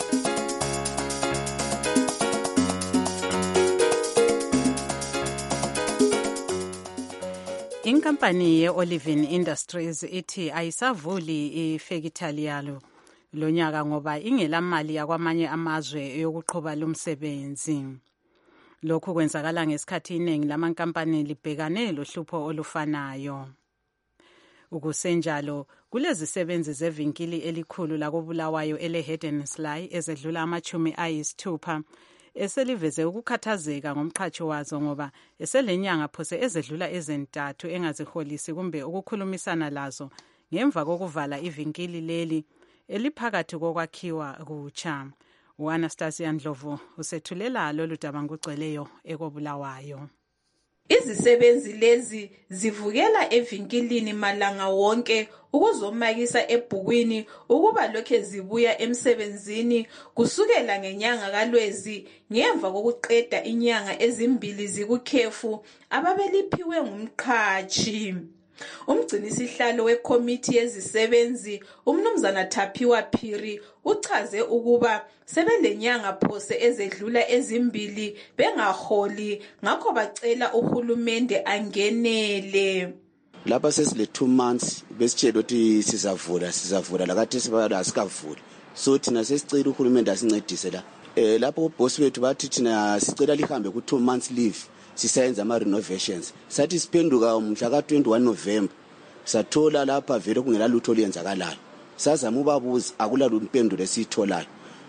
[SPEAKER 2] Inkampani ye-Olivin Industries ithi ayisavuli ifekithali yalo lonyaka ngoba ingelamali yakwamanye amazwe yokuqhuba lo msebenzi. Lokhu kwenzakala ngesikhathi iningi lamankampani libhekane lohlupho olufanayo. Ukusenjalo kulezisebenzi zevinkili elikhulu lakobulawayo ele-Hedensley ezedlula ama-60 eseliveze ukukhathazeka ngomqhatshi wazo ngoba eselenyanga phose ezedlula ezintathu engaziholisi kumbe ukukhulumisana lazo ngemva kokuvala ivinkili leli eliphakathi kokwakhiwa kutsha. U-Anastasia Ndlovu usethulela lolu daba ngugcweleyo ekobulawayo.
[SPEAKER 18] Izisebenzi lezi zivukela evinkilini malanga wonke ukuzomakisa ebhukwini ukuba lokhe zibuya emsebenzini kusukela ngenyanga kaLwezi ngemva kokuqeda inyanga ezimbili zikukhefu ababeliphiwe ngumqhatshi. Umgcinisihlalo wekomiti yezisebenzi umnumzana Thaphiwa Phiri uchaze ukuba sebelenyanga phose ezedlula ezimbili bengaholi ngakho bacela uhulumende angenele.
[SPEAKER 17] Lapha sesile 2 months besitshela ukuthi sizavula lakathi sibala asikavuli. So thina sesicela uhulumende asincedise la. Lapho uboss wethu bathi thina sicela lihambe ku 2 months leave. Sisayenza ama renovations sathi siphenduka umhla ka 21 November sathola lapha vele kungela lutho liyenzakalayo sazama ubabuza akula lumpendulo esitholayo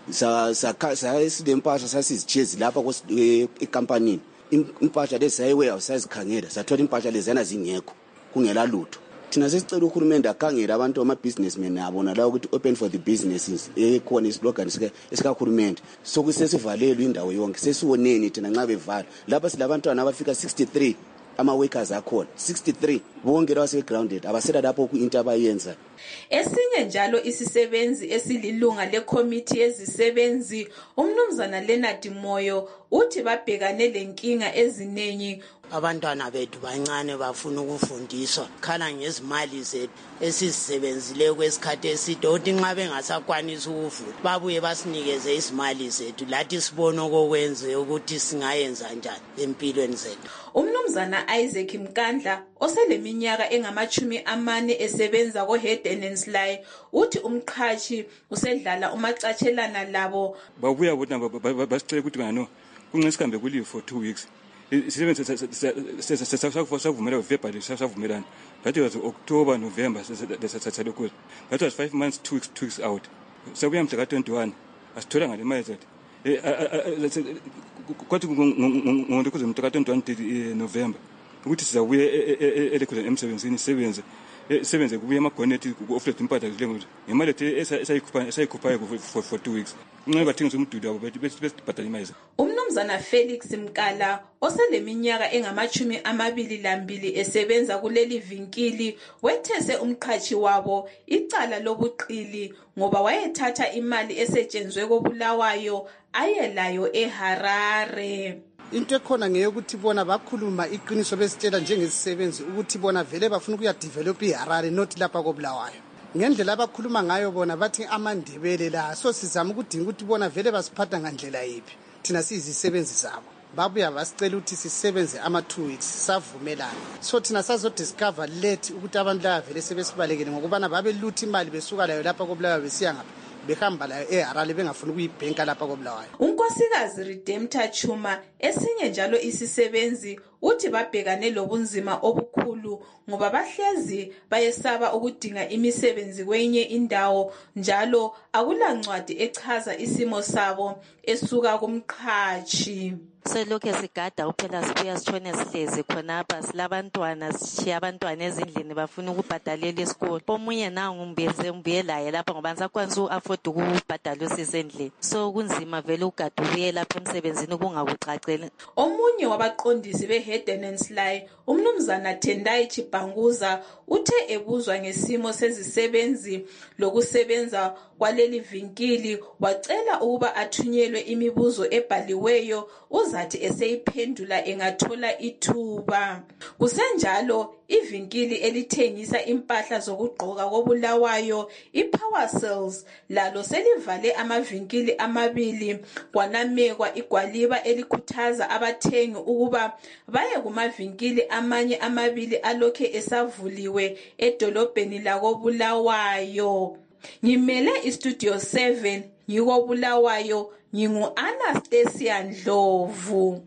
[SPEAKER 17] sasilempahla sasizichezi lapha ecompany impahla lezi sayiweya sazikhangela sathola impahla lezana zingekho kungela lutho. Thina sesicela uhulumende akhangele abantu ama businessmen abona la ukuthi open for the businesses ekhona islogan esikaHulumende sokusesivalelwe indawo yonke sesiwoneni thina nxa bevala lapha silabantwana abafika 63 ama workers akhona 63 bonke lawase grounded abasela lapho ku into abayenza.
[SPEAKER 18] Esinye njalo isisebenzi esililunga lekomiti yezisebenzi umnumzana Leonard Moyo uthi babhekane lenkinga ezinengi.
[SPEAKER 19] Abantwana bethu bancane bafuna ukufundiswa khala ngezimali zethu esizisebenzile kwesikhathi eside uthi nxa bengasakwanisi ukufunda babuye basinikeze izimali zethu lathi sibone okwenze ukuthi singayenza njani empilweni zethu.
[SPEAKER 18] Umnumzana Isaac Mkandla oseleminyaka engama40 esebenza ko Hedenensly uthi umqhashi usedlala umacatshelana labo.
[SPEAKER 20] Babuya bona basicela ukuthi ngano kunqesikambe kulive for 2 weeks. Sisebenza sesavumela verbally savumelana. That was October, November sasalokho. That was 5 months 2 weeks out. Sabuya mhla ka21 asithola ngale mali zethu. Kwathi ngomuntu kuzomhla ka21 November ukuthi sizabuya elekhoza emsebenzini sebenze kubuya amagonethi ku-oflet impahla zilengo ngemali esayikhuphayo for 2 weeks. Nxa bathengisa umduli wabo besibhadala imali.
[SPEAKER 18] Umnumzana Felix Mkala oseleminyaka engama22 esebenza kuleli vinkili wethese umqhashi wabo icala lobuqili ngoba wayethatha imali esetshenzwe koBulawayo ayelayo eHarare.
[SPEAKER 21] Into ekhona ngeyokuthi bona bakhuluma iqiniso besitshela njengesisebenzi ukuthi bona vele bafuna ukuya develop iHarare not lapha koBulawayo. Ngendlela abakhuluma ngayo bona bathi amandebele la so sizama ukudinga ukuthi bona vele basiphatha ngandlela yipi thina sizisebenzi zabo babuya basicela ukuthi sisebenze ama 2 weeks savumelana so thina sazodiscover late ukuthi abantu la vele sebesibalekele ngokubana babeluthi imali besuka layo lapha koBulawayo besiya ngapha behamba layo eHarare bengafuna ukuyibhenka lapha koBulawayo.
[SPEAKER 18] Unkosikazi Redemptor Chuma esinye njalo isisebenzi uthi babhekane lobunzima obukhulu ngoba bahlezi bayesaba ukudinga imisebenzi kwenye indawo njalo akulancwadi echaza isimo sabo esuka kumqhashi.
[SPEAKER 22] Selokhe sigada uphela sibuya sitshone sihlezi khonapha silabantwana sishiya abantwana ezindlini bafuna ukubhadalela isikolo. Omunye nangu ngibuye laye lapha ngoba ngisakwanisa u-afford ukubhadala usisi endlini. So kunzima vele ugada ubuye lapha emsebenzini kungakucaceli.
[SPEAKER 18] Omunye wabaqondisi beHedenensly umnumzana Tendai Chibhanguza uthe ebuzwa ngesimo sezisebenzi lokusebenza kwaleli vinkili wacela ukuba athunyelwe imibuzo ebhaliweyo uzathi eseyiphendula engathola ithuba. Kusenjalo ivinkili elithengisa impahla zokugqoka koBulawayo iPower Cells lalo selivale amavinkili amabili kwanamekwa igwaliba elikhuthaza abathengi ukuba baye kumavinkili amanye amabili alokhe esavuliwe edolobheni lakoBulawayo. Ngimele iStudio 7 ngikoBulawayo ngingu-Anastasia Ndlovu.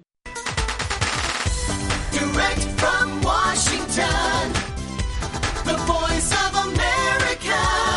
[SPEAKER 10] Direct from Washington, the voice of America,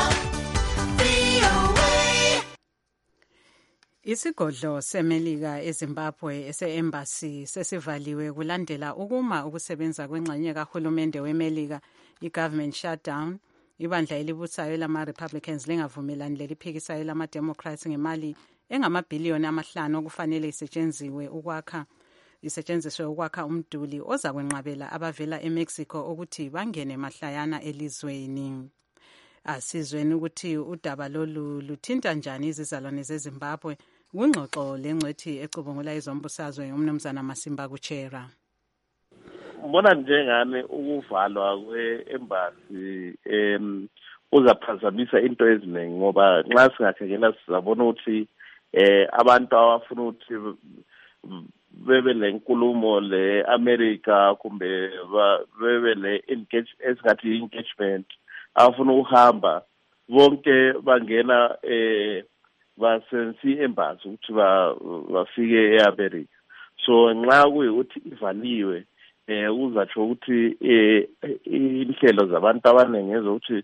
[SPEAKER 10] VOA.
[SPEAKER 2] Isigodlo seMelika eZimbabwe ese-embassy sesivaliwe kulandela ukuma ukusebenza kwengxenye kahulumende weMelika i-government shutdown. Ibandla elibusayo lama-Republicans lingavumelani leliphikisayo lama-Democrats ngemali engamabhiliyoni 5 okufanele isetshenziwe ukwakha isetshenziswe ukwakha umduli oza kwenqabela abavela eMexico ukuthi bangene mahlayana elizweni. Asizweni ukuthi udaba lolu luthinta njani izizalwane zeZimbabwe kwingxoxo lengcwethi ecubungula izombusazwe uMnumzana Masimba Kuchera.
[SPEAKER 14] Mbona njengane ukuvalwa kwe-embassy uzaphazamisa into eziningi ngoba nxa singakhangela sizabona ukuthi abantu abafuna ukuthi bebe lenkulumo le-America kumbe bebe esingathi i-engagement abafuna ukuhamba bonke bangena basensi embassy ukuthi bafike e-America. So nxa kuyikuthi ivaliwe uzatsho ukuthi inhlelo zabantu abaningi ezokuthi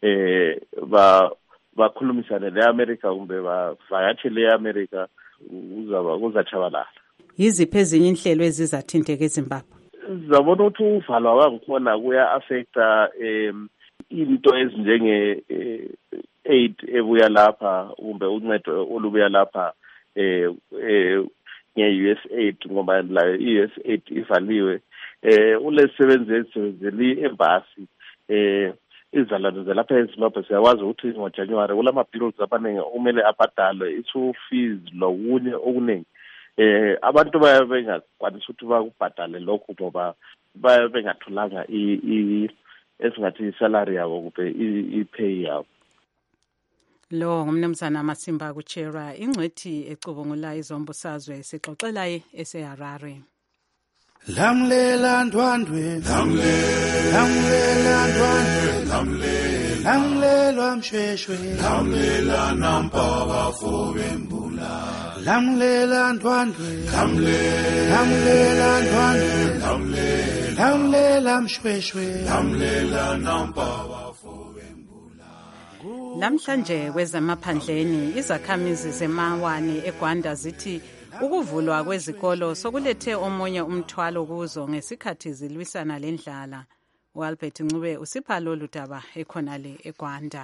[SPEAKER 14] bakhulumisane le-America kumbe bavakatshele e-America kuzatshabalala.
[SPEAKER 2] Yiziphi ezinye inhlelo ezizathinteka eZimbabwe?
[SPEAKER 14] Sizabona ukuthi uvalwa wangikhona kuya-affecta into ezinjenge aid ebuya lapha kumbe uncedo olubuya lapha nge-USAID ngoba la i-USAID ivaliwe. Ulezisebenzi ezisebenzela i-embassy izalwane zalapha eZimbabwe siyakwazi ukuthi ngoJanuwari kulama-bills abaningi kumele abhadalwe i-school fees lokunye okuningi. Abantu bayabe bengakwanisa ukuthi bakubhadale lokhu ngoba bayabe bengatholanga esingathi isalary yabo kumbe i-pay yabo.
[SPEAKER 2] Lo ngumnumzana Masimba Kuchera, ingcwethi ecubungula izombusazwe, sixoxelaye eseHarare.
[SPEAKER 4] Lamlela ndwandwe, lamlela ndwandwe, lamlela mshweshwe, lamlela nampaba fobembula, lamlela ndwandwe, lamlela ndwandwe, lamlela mshweshwe, lamlela nampaba fobembula.
[SPEAKER 2] Namhlanje kwezemaphandleni izakhamizi zemawane eGwanda zithi ukuvulwa kwezikolo sokulethe omunye umthwalo kuzo ngesikhathi zilwisana lendlala. uAlbert Ncube usipha lolu daba ekhonale eGwanda.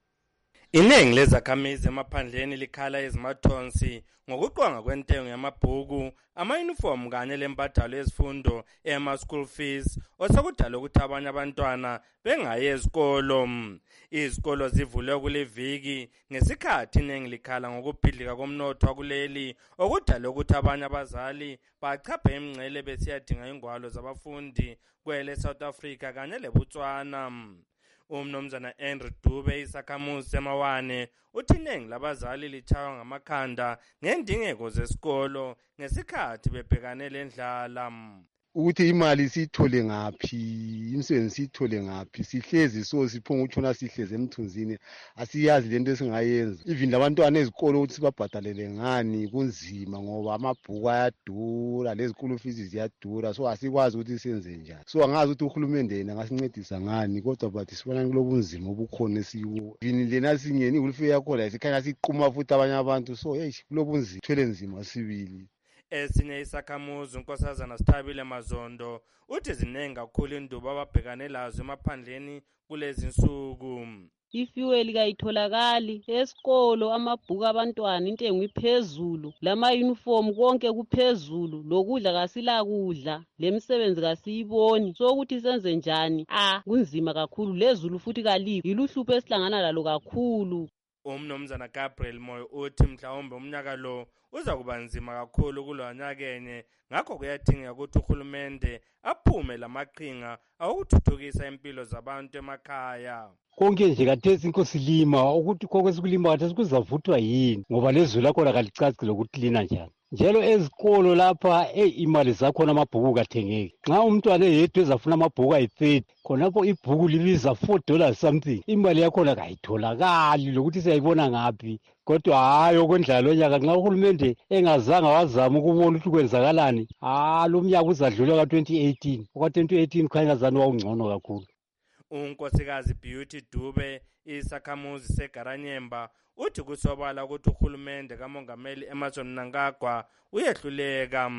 [SPEAKER 6] Iningi lezakhamizi emaphandleni likhala ezimathonsi ngokuqwanga kwentengo yamabhuku, ama-uniform kanye lempahla yezifundo ema-school fees osakudala ukuthi abanye abantwana bengayi ezikolo. Izikolo zivulwe kule viki ngesikhathi iningi likhala ngokubhidlika komnotho wakuleli okudala ukuthi abanye abazali bachaphe imingcele besiyadinga ingwalo zabafundi kwele South Africa kanye leBotswana. Umnumzana Andrew Dube isakhamuzi semawane uthi iningi labazali litshaywa ngamakhanda ngendingeko zesikolo ngesikhathi bebhekane lendlala.
[SPEAKER 7] Ukuthi imali siyithole ngaphi, imisebenzi siyithole ngaphi, sihlezi so siphunga utshona sihleze emthunzini, asiyazi lento esingayenza. Even labantwana ezikolo ukuthi sibabhadalele ngani kunzima ngoba amabhuku ayadura, lezikolo fees ziyadura, so asikwazi ukuthi senze njani. So angazi ukuthi uhulumende yena ngasincedisa ngani, kodwa bathi sibona kulobunzima obukhona esiwo. Even lena singeni ihulfe yakhona isikhanya siqhuma futhi abanye abantu, so kulobunzima, thwele nzima sibili.
[SPEAKER 6] Esinye isakhamuzi uNkosazana Sithabile Mazondo uthi ziningi kakhulu indubo ababhekane lazo emaphandleni kulezi nsuku.
[SPEAKER 23] Ifuel kayitholakali esikolo, amabhuku abantwana intengo iphezulu, lama-uniform konke kuphezulu, lokudla kasilakudla, lemisebenzi kasiyiboni. So ukuthi senze njani? Kunzima kakhulu, lezulu futhi kalikho, yiluhlupho esihlangana lalo kakhulu.
[SPEAKER 6] Umnumzana Gabriel Moyo uthi mhlawumbe umnyaka lo uza kuba nzima kakhulu kulonyakenye, ngakho kuyadingeka ukuthi uhulumende aphume lamaqhinga awokuthuthukisa impilo zabantu emakhaya.
[SPEAKER 24] Konke nje kathesi inkosi lima ukuthi konke sikulima kathesi kuzavuthwa yini ngoba lezulu lakhona kalicaci lokuthi lina njani. Njalo ezikolo lapha imali zakhona amabhuku kathengeki. Nxa umntwana eyedwa ezafuna amabhuku ayi-30 khonapho ibhuku libiza $4 something, imali yakhona kayitholakali lokuthi siyayibona ngaphi. Kodwa hayi okwendlala lonyaka nxa uhulumende engazange wazama ukubona ukuthi kwenzakalani, lo mnyaka uzadlula ka-2018. Oka-2018 khanya zani wawungcono kakhulu.
[SPEAKER 6] Unkosikazi Beauty Dube isakhamuzi seGaranyemba uthi kusobala ukuthi uhulumende kamongameli Emmerson Mnangagwa uyehluleka.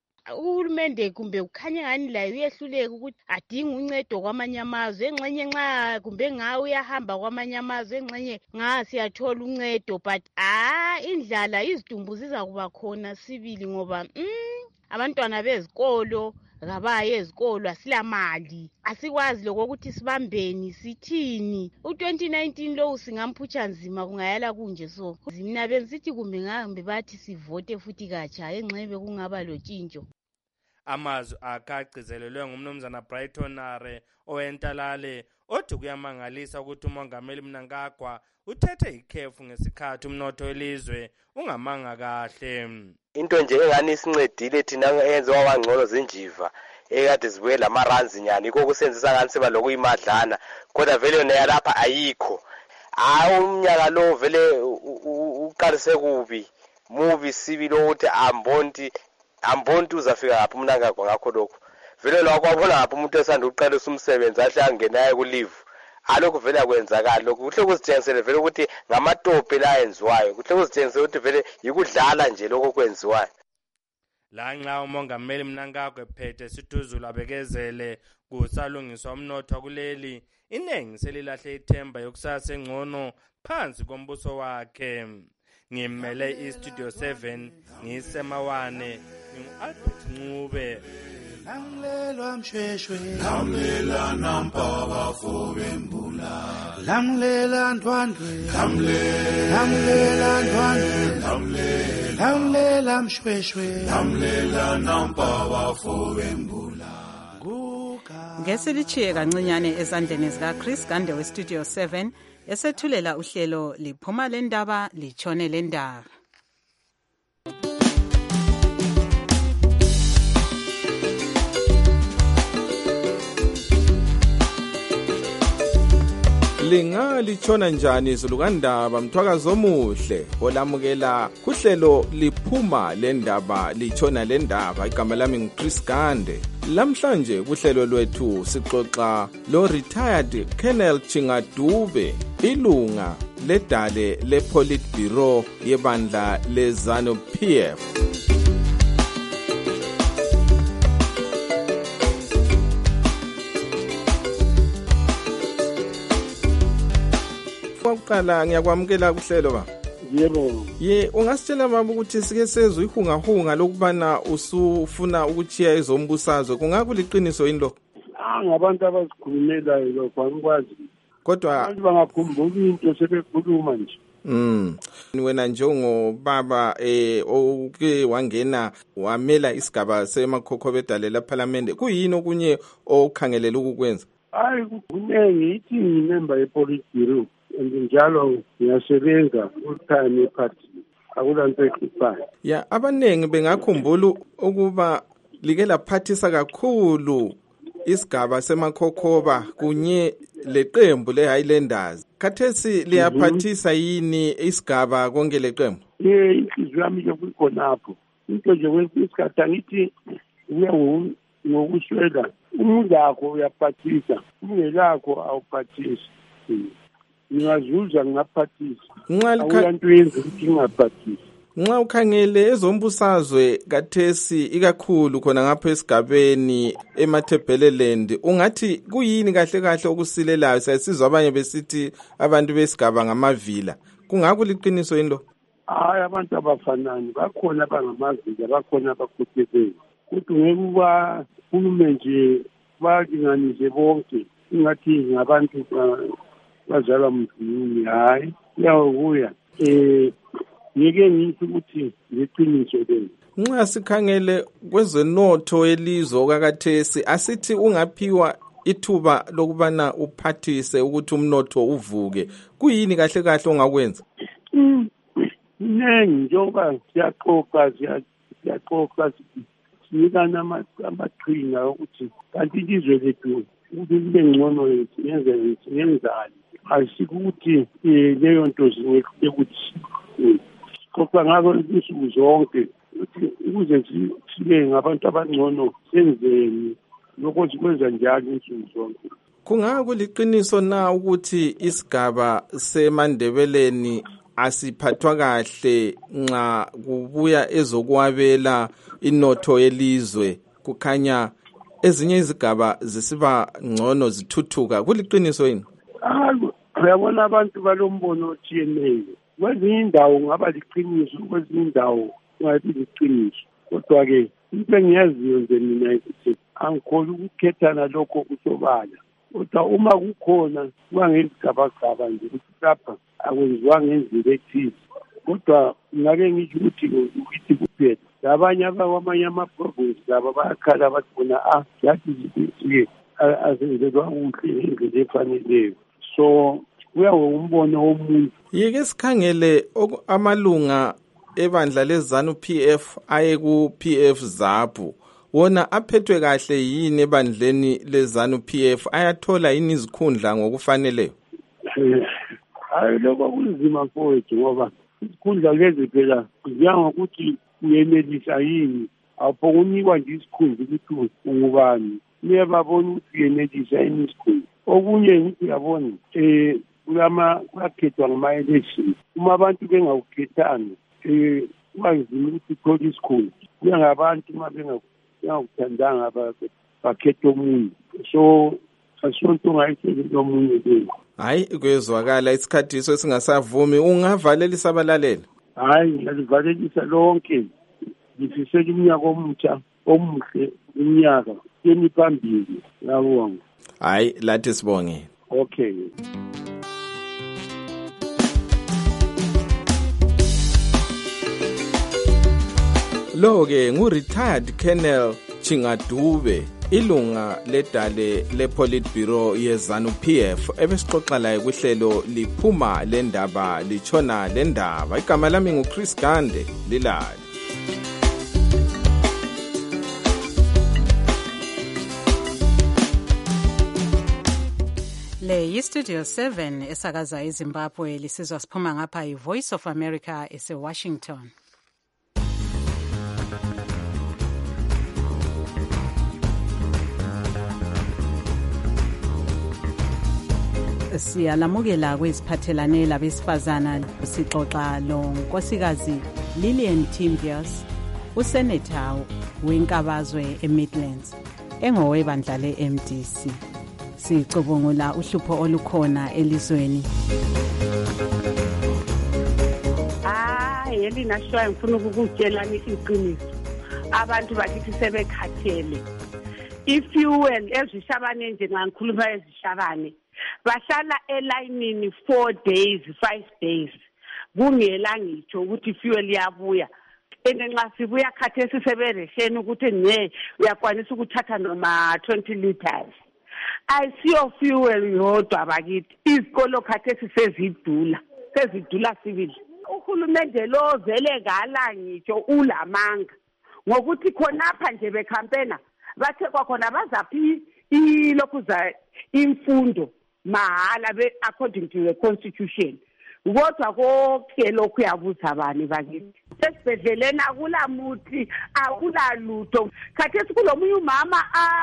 [SPEAKER 25] Uhulumende kumbe ukhanya ngani layo uyehluleka ukuthi adinga uncedo kwamanye amazwe, engxenye nxa kumbe ngawe uyahamba kwamanye amazwe, engxenye nga siyathola uncedo, but indlala izidumbu ziza kuba khona sibili ngoba abantwana bezikolo kabaye ezikolo asilamali asikwazi lokuthi sibambeni sithini u2019 lo singamphutsha nzima kungayala kunje so mina bensithi kumbe ngahambe bathi sivote futhi katsha enxebe kungaba lotshintsho
[SPEAKER 6] amazwi akagcizelelwe ngumnumzana Brighton Are owentalale othi kuyamangalisa ukuthi umongameli Mnangagwa uthethe ikhefu ngesikhathi umnotho welizwe ungamanga kahle.
[SPEAKER 8] Into nje engani isincedile thina enziwa wangcono zinjiva ekade zibuye lamaranzi nyani kokusenzisa ngani siba lokuyimadlana kodwa vele yona yalapha ayikho. Umnyaka lo vele uqalise kubi movie sibi lo uthi ambonti uzafika ngapha uMnangagwa ngakho lokho vele lokho wabona ngapha umuntu esanda uqala umsebenzi ahle angenaye ku leave alokho vele akwenzakala lokho kuhle ukuzitshengisele vele ukuthi ngamatope la enziwayo kuhle ukuzitshengisele ukuthi vele yikudlala nje lokho kwenziwayo.
[SPEAKER 6] La nxa umongameli Mnangagwa ephethe Situzulu abekezele kusalungiswa umnotho kuleli inengi selilahle ithemba yokusasa engcono phansi kombuso wakhe. Ngimele iStudio 7 ngisemawane ngingu-Albert Ncube.
[SPEAKER 4] Lamlelwa mshweshwe lamlela nampaba fobembula lamlela ndwandwe lamlela ndwandwe lamlela mshweshwe lamlela nampaba fobembula.
[SPEAKER 2] Ngesilichiye kancinyane ezandleni zika Chris Gande we Studio 7 esethulela uhlelo liphuma lendaba litshone lendaba.
[SPEAKER 16] Litshona njani izulukandaba mthwakazi omuhle olamukela kuhlelo liphuma lendaba litshona lendaba. Igama lami ngiChris Gande. Lamhlanje kuhlelo lwethu sixoxa lo retired Colonel Chingadube, ilunga ledale lePolitburo yebandla leZANU PF. Oqala ngiyakwamukela kuhlelo ba.
[SPEAKER 9] Yebo.
[SPEAKER 16] Ungasitshela baba ukuthi sike sezwe ihungahunga lokubana usufuna ukuchiya ezombusazwe kungakuliqiniso yini lo?
[SPEAKER 9] Ngabantu abazikhulumelayo lokho angikwazi.
[SPEAKER 16] Kodwa
[SPEAKER 9] abantu bangakhumbula into sebekhuluma nje.
[SPEAKER 16] Wena njengobaba oke wangena wamela isigaba semakhokhobe edale laParliament kuyini okunye okhangelela ukukwenza?
[SPEAKER 9] Hayi kunengi ithi ngimember yePolitburo njalo ngiyasebenza full-time eparty akulanto ehluphayo.
[SPEAKER 16] Abanengi bengakhumbula ukuba like laphathisa kakhulu isigaba semakhokhoba kunye leqembu leHighlanders. Khathesi liyaphathisa yini isigaba konke leqembu?
[SPEAKER 9] Inhliziyo yami yokukhonapho into nje kwesikhathi angithi ngokuswela umuntu wakho uyaphathisa ungelakho awuphathisi. Ngingazuza ngaphathisa akulanto yenza ukuthi ngaphathisa.
[SPEAKER 16] Nxa ukhangele ezombusazwe kathesi ikakhulu khona ngapha esigabeni eMathebeleland ungathi kuyini kahle kahle okusilelayo? Siyasizwa abanye besithi abantu besigaba ngamavila. Kungakuliqiniso yini lo?
[SPEAKER 9] Hayi abantu abafanani bakhona abangamavila bakhona abakhutheleyo. Kuthi ngeke ubakhulume nje balinganise bonke ingathi ngabantu bazalwa mdini. Hayi kuya ngeke ngithi ukuthi ngeqiniso lelo.
[SPEAKER 16] Nxa sikhangele kwezenotho elizwe okakathesi asithi ungaphiwa ithuba lokubana uphathise ukuthi umnotho uvuke kuyini kahle kahle ongakwenza?
[SPEAKER 9] Nengi njengoba siyaxoxa sinikana amaqhinga ukuthi kanti ilizwe lethu ukuthi libe ngcono ngenzani. Asikuthi leyo nto ekuthi kodwa ngako insuku zonke ukuze sibe ngabantu abangcono senzeni lokho sikwenza njalo insuku zonke.
[SPEAKER 16] Kungakuliqiniso na ukuthi isigaba seMandebeleni asiphathwa kahle nxa kubuya ezokwabela inotho yelizwe kukhanya ezinye izigaba zisiba ngcono zithuthuka kuliqiniso yini?
[SPEAKER 9] Uyabona abantu balombono otshiyeneyo. Kwezinye indawo ngaba liqiniso kwezinye indawo kungabi liqiniso. Kodwa ke into engiyaziyo nje mina ukuthi angikholi ukukhethana lokho kusobala kodwa uma kukhona kwangesigabagaba nje ukuthi lapha akwenziwa ngendlela ethize kodwa ngake ngisho ukuthi kuphela labanye abamanye ama-province laba bayakhala bathi bona yathi zikuye azenzelwa kuhle ngendlela efaneleyo so kuyawo umbono womuntu.
[SPEAKER 16] Yeke sikhangele amalunga ebandla leZANU-PF aye ku-PF ZAPU wona aphethwe kahle yini ebandleni leZANU-PF ayathola yini izikhundla ngokufaneleyo?
[SPEAKER 9] Hayi lokho kunzima mfowethu ngoba isikhundla lezi phela ziya ngokuthi uyenelisa yini awuphonga unikwa nje isikhundla ukuthi ungubani uyababona ukuthi uyenelisa yini isikhundla okunye ngithi uyabona kuyakhethwa ngama-election uma abantu bengawukhethanga kwanzima ukuthi uthole isikhundla kuya ngabantu uma bengakuthandanga bakhetha omunye so asonto ngayisekela omunye leyo.
[SPEAKER 16] Hayi kuyezwakala isikhathiso esingasavumi ungavalelisa abalaleli?
[SPEAKER 9] Hayi ngiyalivalelisa lonke ngifisela umnyaka omutsha omuhle umnyaka yeni phambili yabonga.
[SPEAKER 16] Hayi lathi sibonge.
[SPEAKER 9] Okay.
[SPEAKER 16] Lo-ke ngu-retired Colonel Chingadube ilunga ledale le-Politburo ye-ZANU-PF ebesixoxa laye kuhlelo liphuma lendaba litshona lendaba. Igama lami nguChris Gande lilali.
[SPEAKER 2] Le yi-Studio 7 esakaza eZimbabwe lisizwa siphuma ngapha yi-Voice of America ese-Washington. Siyalamukela kweziphathelane labesifazana sixoxa lo nkosikazi Lillian Timbios usenator wenkabazwe eMidlands engowebandla le-MDC. Sicubungula uhlupho olukhona elizweni.
[SPEAKER 1] Yelina shwa ngifuna ukukutshelana iqiniso. Abantu bakithi sebekhathele. Ifuel ezishabane nje ngikhuluma ezishabane. Bahlala elayinini 4 days 5 days kungela ngitsho ukuthi fuel yabuya enenxa sibuya khathesi seberesheni ukuthi ne uyakwanisa ukuthatha noma 20 liters ayisiyo fuel yodwa bakithi izikolo khathesi sezidula sibili uhulumende lo vele ngala ngitsho ulamanga ngokuthi khonapha nje becampaigner bathe kwakhona bazaphi ilokhuza imfundo mahala according to the constitution kodwa konke lokhu yabuza bani bakithi esibhedleleni akulamuthi akulalutho khathesi kulomunye umama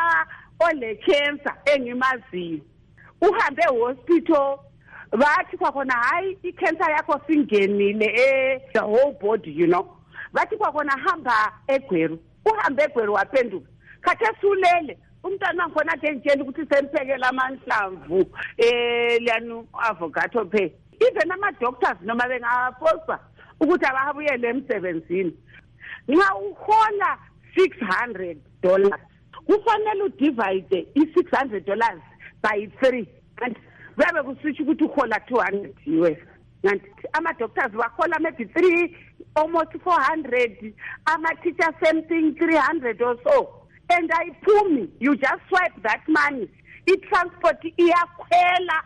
[SPEAKER 1] ole cancer engimaziyo uhambe hospital bathi kwakhona hayi icancer yakho singenile the whole body you know bathi kwakhona hamba eGweru uhambe eGweru waphenduka khathesi ulele umntana ngifona ade ngitshela ukuthi semphekela amahlamvu liyanu avocado phe even ama doctors noma bengafosa ukuthi ababuyele emsebenzini nxa uhola $600 kufanele udivide i$600 by 3 and babe kusitsho ukuthi uhola $200 US and ama doctors bahola maybe 3 almost 400 ama teachers something 300 or so. And ayiphumi you just swipe that money i-transport iyakhwela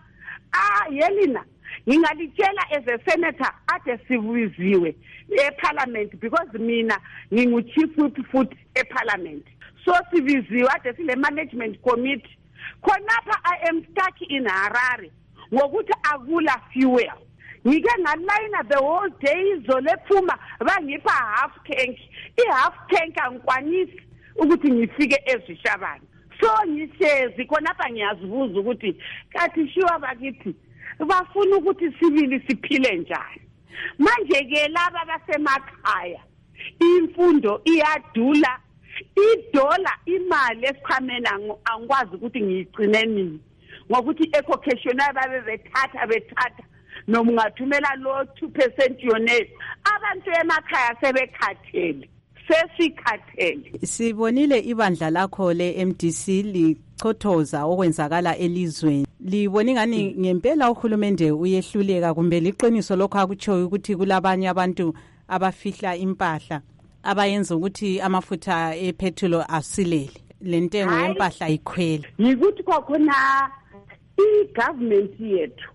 [SPEAKER 1] yelina ngingalitshela as a senator ade sibuziwe eparliament because mina ngingu-chief whip futhi eparliament so sibiziwe ade sile management committee khonapha I am stuck in Harare ngokuthi akula fuel ngike ngalayina the whole day izolo ephuma bangipha half tank i-half tank angikwanisi ukuthi ngifike ezishabani so ngisezi khonapha ngiyazibuza ukuthi kathi shiwa bakithi bafuna ukuthi sibili siphile njani manje ke laba basemakhaya imfundo iyadula idola imali esiqhamena angikwazi ukuthi ngiyigcine nini ngokuthi ecocation ababe bethatha noma ungathumela lo 2% yonela abantu emakhaya sebekhathele sesikhathele.
[SPEAKER 2] Sibonile ibandla lakho le-MDC lichothoza okwenzakala elizweni. Libona ngani ngempela uhulumende uyehluleka kumbe liqiniso lokho akutshoyo ukuthi kulabanye abantu abafihla impahla abayenza ukuthi amafutha epetrol asilele lentengo yempahla ikhwele?
[SPEAKER 1] Yikuthi kwakhona i-government yethu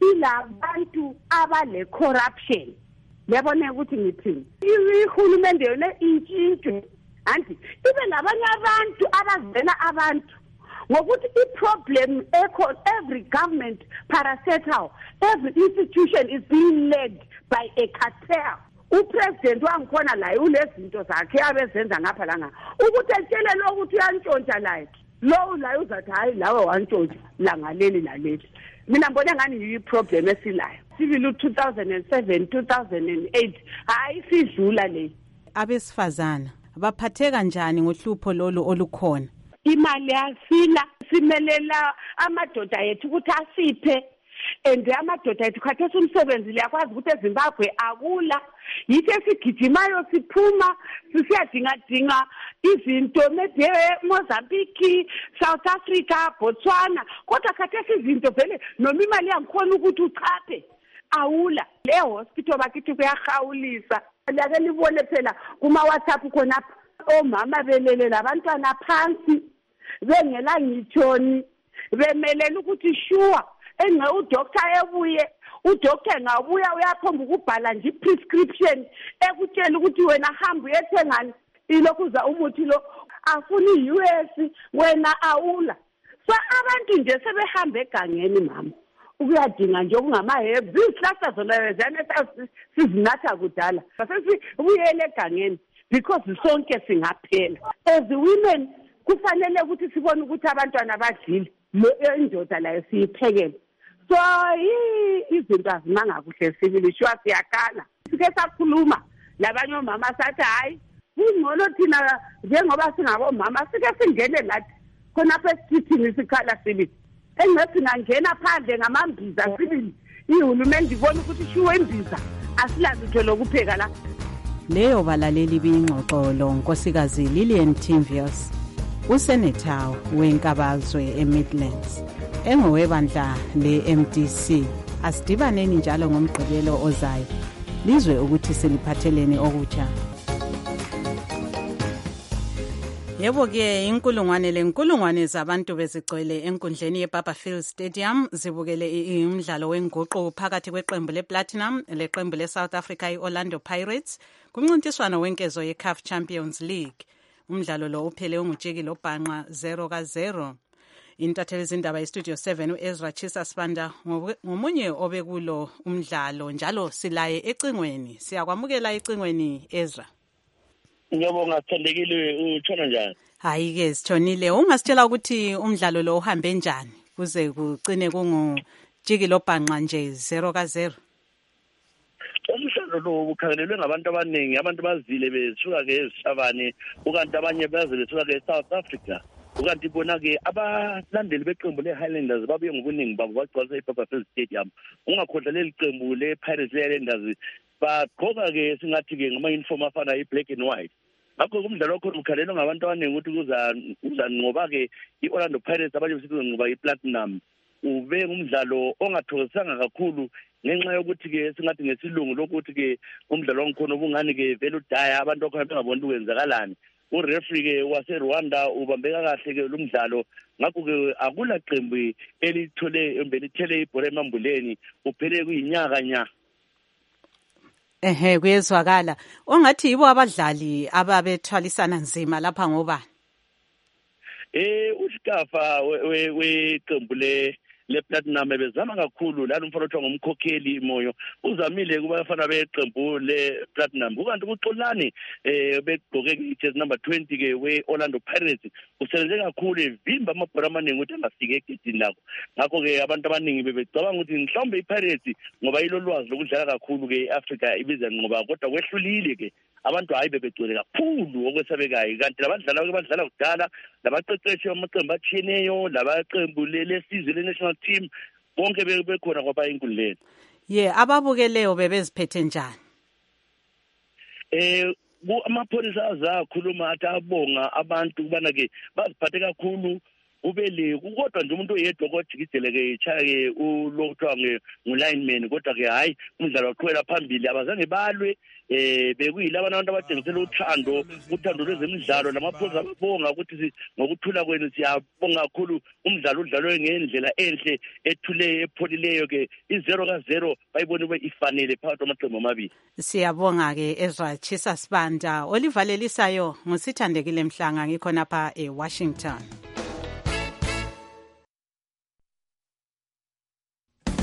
[SPEAKER 1] ilabantu abale corruption. Yabona ukuthi ngithini? Ihulumende yona intshintshwe anti ibe labanye abantu abazela abantu ngokuthi i-problem every government parastatal, every institution is being led by a cartel. Upresident wangikhona la ulezinto zakhe abezenza ngapha la ngapha ukuthi etshele lo ukuthi uyantshontsha like lo la uzathi hayi lawe wantshontsha la ngaleli laleli. Mina ngibona ngani yi-problem esilayo. Civil 2007 2008 hayi sidlula le.
[SPEAKER 2] Abesifazana baphatheka kanjani ngohlupho lolu olukhona?
[SPEAKER 1] Imali yasila simelela amadoda yethu ukuthi asiphe and amadoda ethu khathesi umsebenzi liyakwazi ukuthi eZimbabwe akula yithi esigijimayo siphuma sisiyadinga izinto maybe Mozambique, South Africa, Botswana kodwa khathesi izinto vele noma imali yangikhona ukuthi uchaphe awula. Le hospital bakithi kuyahawulisa lake libone phela kuma WhatsApp khona omama belele labantwana phansi bengela ngitshoni bemelela ukuthi sure enga udoctor ebuye udoctor ngabuya uyakhomba ukubhala nje prescription ekutshela ukuthi wena hamba uyethengani ilokuza umuthi lo afuni US wena awula. So abantu nje sebehambe egangeni mama ukuyadinga nje okungama-herbs izihlahla zona lezana sizinatha kudala sesibuyele egangeni because sonke singaphela. As women kufanele ukuthi sibone ukuthi abantwana badlile lo indoda layo siyiphekele. So izinto azimanga kuhle sibili shwa siyakhala sike sakhuluma labanye omama sathi hayi kungcono thina njengoba singabomama sike singene lathi khona apha esithini sikhala sibili engathi ngangena phandle ngamambiza sibili ihulumende ibona ukuthi shuwe imbiza asilazitho lokupheka la.
[SPEAKER 2] Leyo balaleli bingxoxo lo nkosikazi Lillian Timvius, usenator wenkabazwe eMidlands engowebandla le-MDC. Asidibaneni njalo ngomgqibelo ozayo lizwe ukuthi seliphatheleni okutsha. Yebo ke inkulungwane zabantu bezigcwele enkundleni yeBarberfield Stadium zibukele umdlalo wenguqu phakathi kweqembu lePlatinum leqembu leSouth Africa iOrlando Pirates kumncintiswano wenkezo yeCAF Champions League. Umdlalo lo uphele ungutsheki lobhanqa 0-0. Intatheli zindaba yeStudio 7 uEzra Chisa Sibanda ngomunye obekulo umdlalo njalo silaye ecingweni. Siyakwamukela ecingweni Ezra.
[SPEAKER 5] Ngiyabonga Thandekile, utshona njani?
[SPEAKER 2] Hayi ke sithonile. Ungasitshela ukuthi umdlalo lo uhambe njani kuze kucine kungujiki lobhanqa nje 0-0?
[SPEAKER 5] Umdlalo lo ukhangelelwe ngabantu abaningi, abantu bazile besuka ke eShavane, ukanti abanye baze besuka ke eSouth Africa. Ukanti bona ke abalandeli beqembu leHighlanders babuye ngobuningi babo bagcwalisa iBarberfield Stadium. Ungakhohlwa leli qembu lePirates leHighlanders bagqoka ke singathi ke ngama-uniform afana i-black and white. Ngakho umdlalo wakhona ukhalelwe ngabantu abaningi ukuthi uzanqoba ke i-Orlando Pirates abanye besithi uzanqoba i-Platinum. Ube umdlalo ongathokozisanga kakhulu ngenxa yokuthi ke singathi ngesilungu lokuthi ke umdlalo wangikhona ubungani ke vele udaya abantu bakhona bengaboni ukwenzakalani. Ureferee ke waseRwanda ubambeka kahle ke lo mdlalo. Ngakho ke akula qembu elithole embelithele ibhola emambuleni uphele kuyinyaka nya.
[SPEAKER 2] Kuyezwakala. Ongathi yibo abadlali ababethwalisana nzima lapha ngobani?
[SPEAKER 5] UStafa weqembu lePlatinum bezama kakhulu lalo mfana othiwa ngomkhokheli Moyo uzamile kuba bafana beqembu lePlatinum ukanti uXolani begqoke ijezi number 20 ke weOrlando Pirates usebenze kakhulu evimba amabhola amaningi ukuthi angafike egedini lakho. Ngakho ke abantu abaningi bebecabanga ukuthi mhlawumbe iPirates ngoba yilo lwazi lokudlala kakhulu ke eAfrica ibiza ngoba kodwa kwehlulile ke abantu hayi bebegcwele kakhulu okwesabekayo kanti labadlala badlala kudala labaqeqeshi amaqembu atshiyeneyo labaqembu lesizwe le-national team bonke bekhona kwaba inkundleni.
[SPEAKER 2] Ababukeleyo bebeziphethe njani?
[SPEAKER 5] amapholisa azakhuluma athi abonga abantu kubana-ke baziphathe kakhulu ubele kodwa nje umuntu oyedwa kodikidele-ke itshaye lo kuthiwa ngu-lineman kodwa-ke hhayi umdlalo waqhubela phambili abazange balwe bekuyila abantu abatshengisela uthando lwezemidlalo namapholisa ababonga ukuthi ngokuthula kwenu siyabonga kakhulu umdlalo udlalwe ngendlela enhle ethule epholileyo-ke 0-0 bayibone ube ifanele phakathi kwamaqembu amabili.
[SPEAKER 2] Siyabonga-ke Ezra Chisa Sibanda olivalelisayo ngusithandekile Mhlanga ngikhonapha eWashington.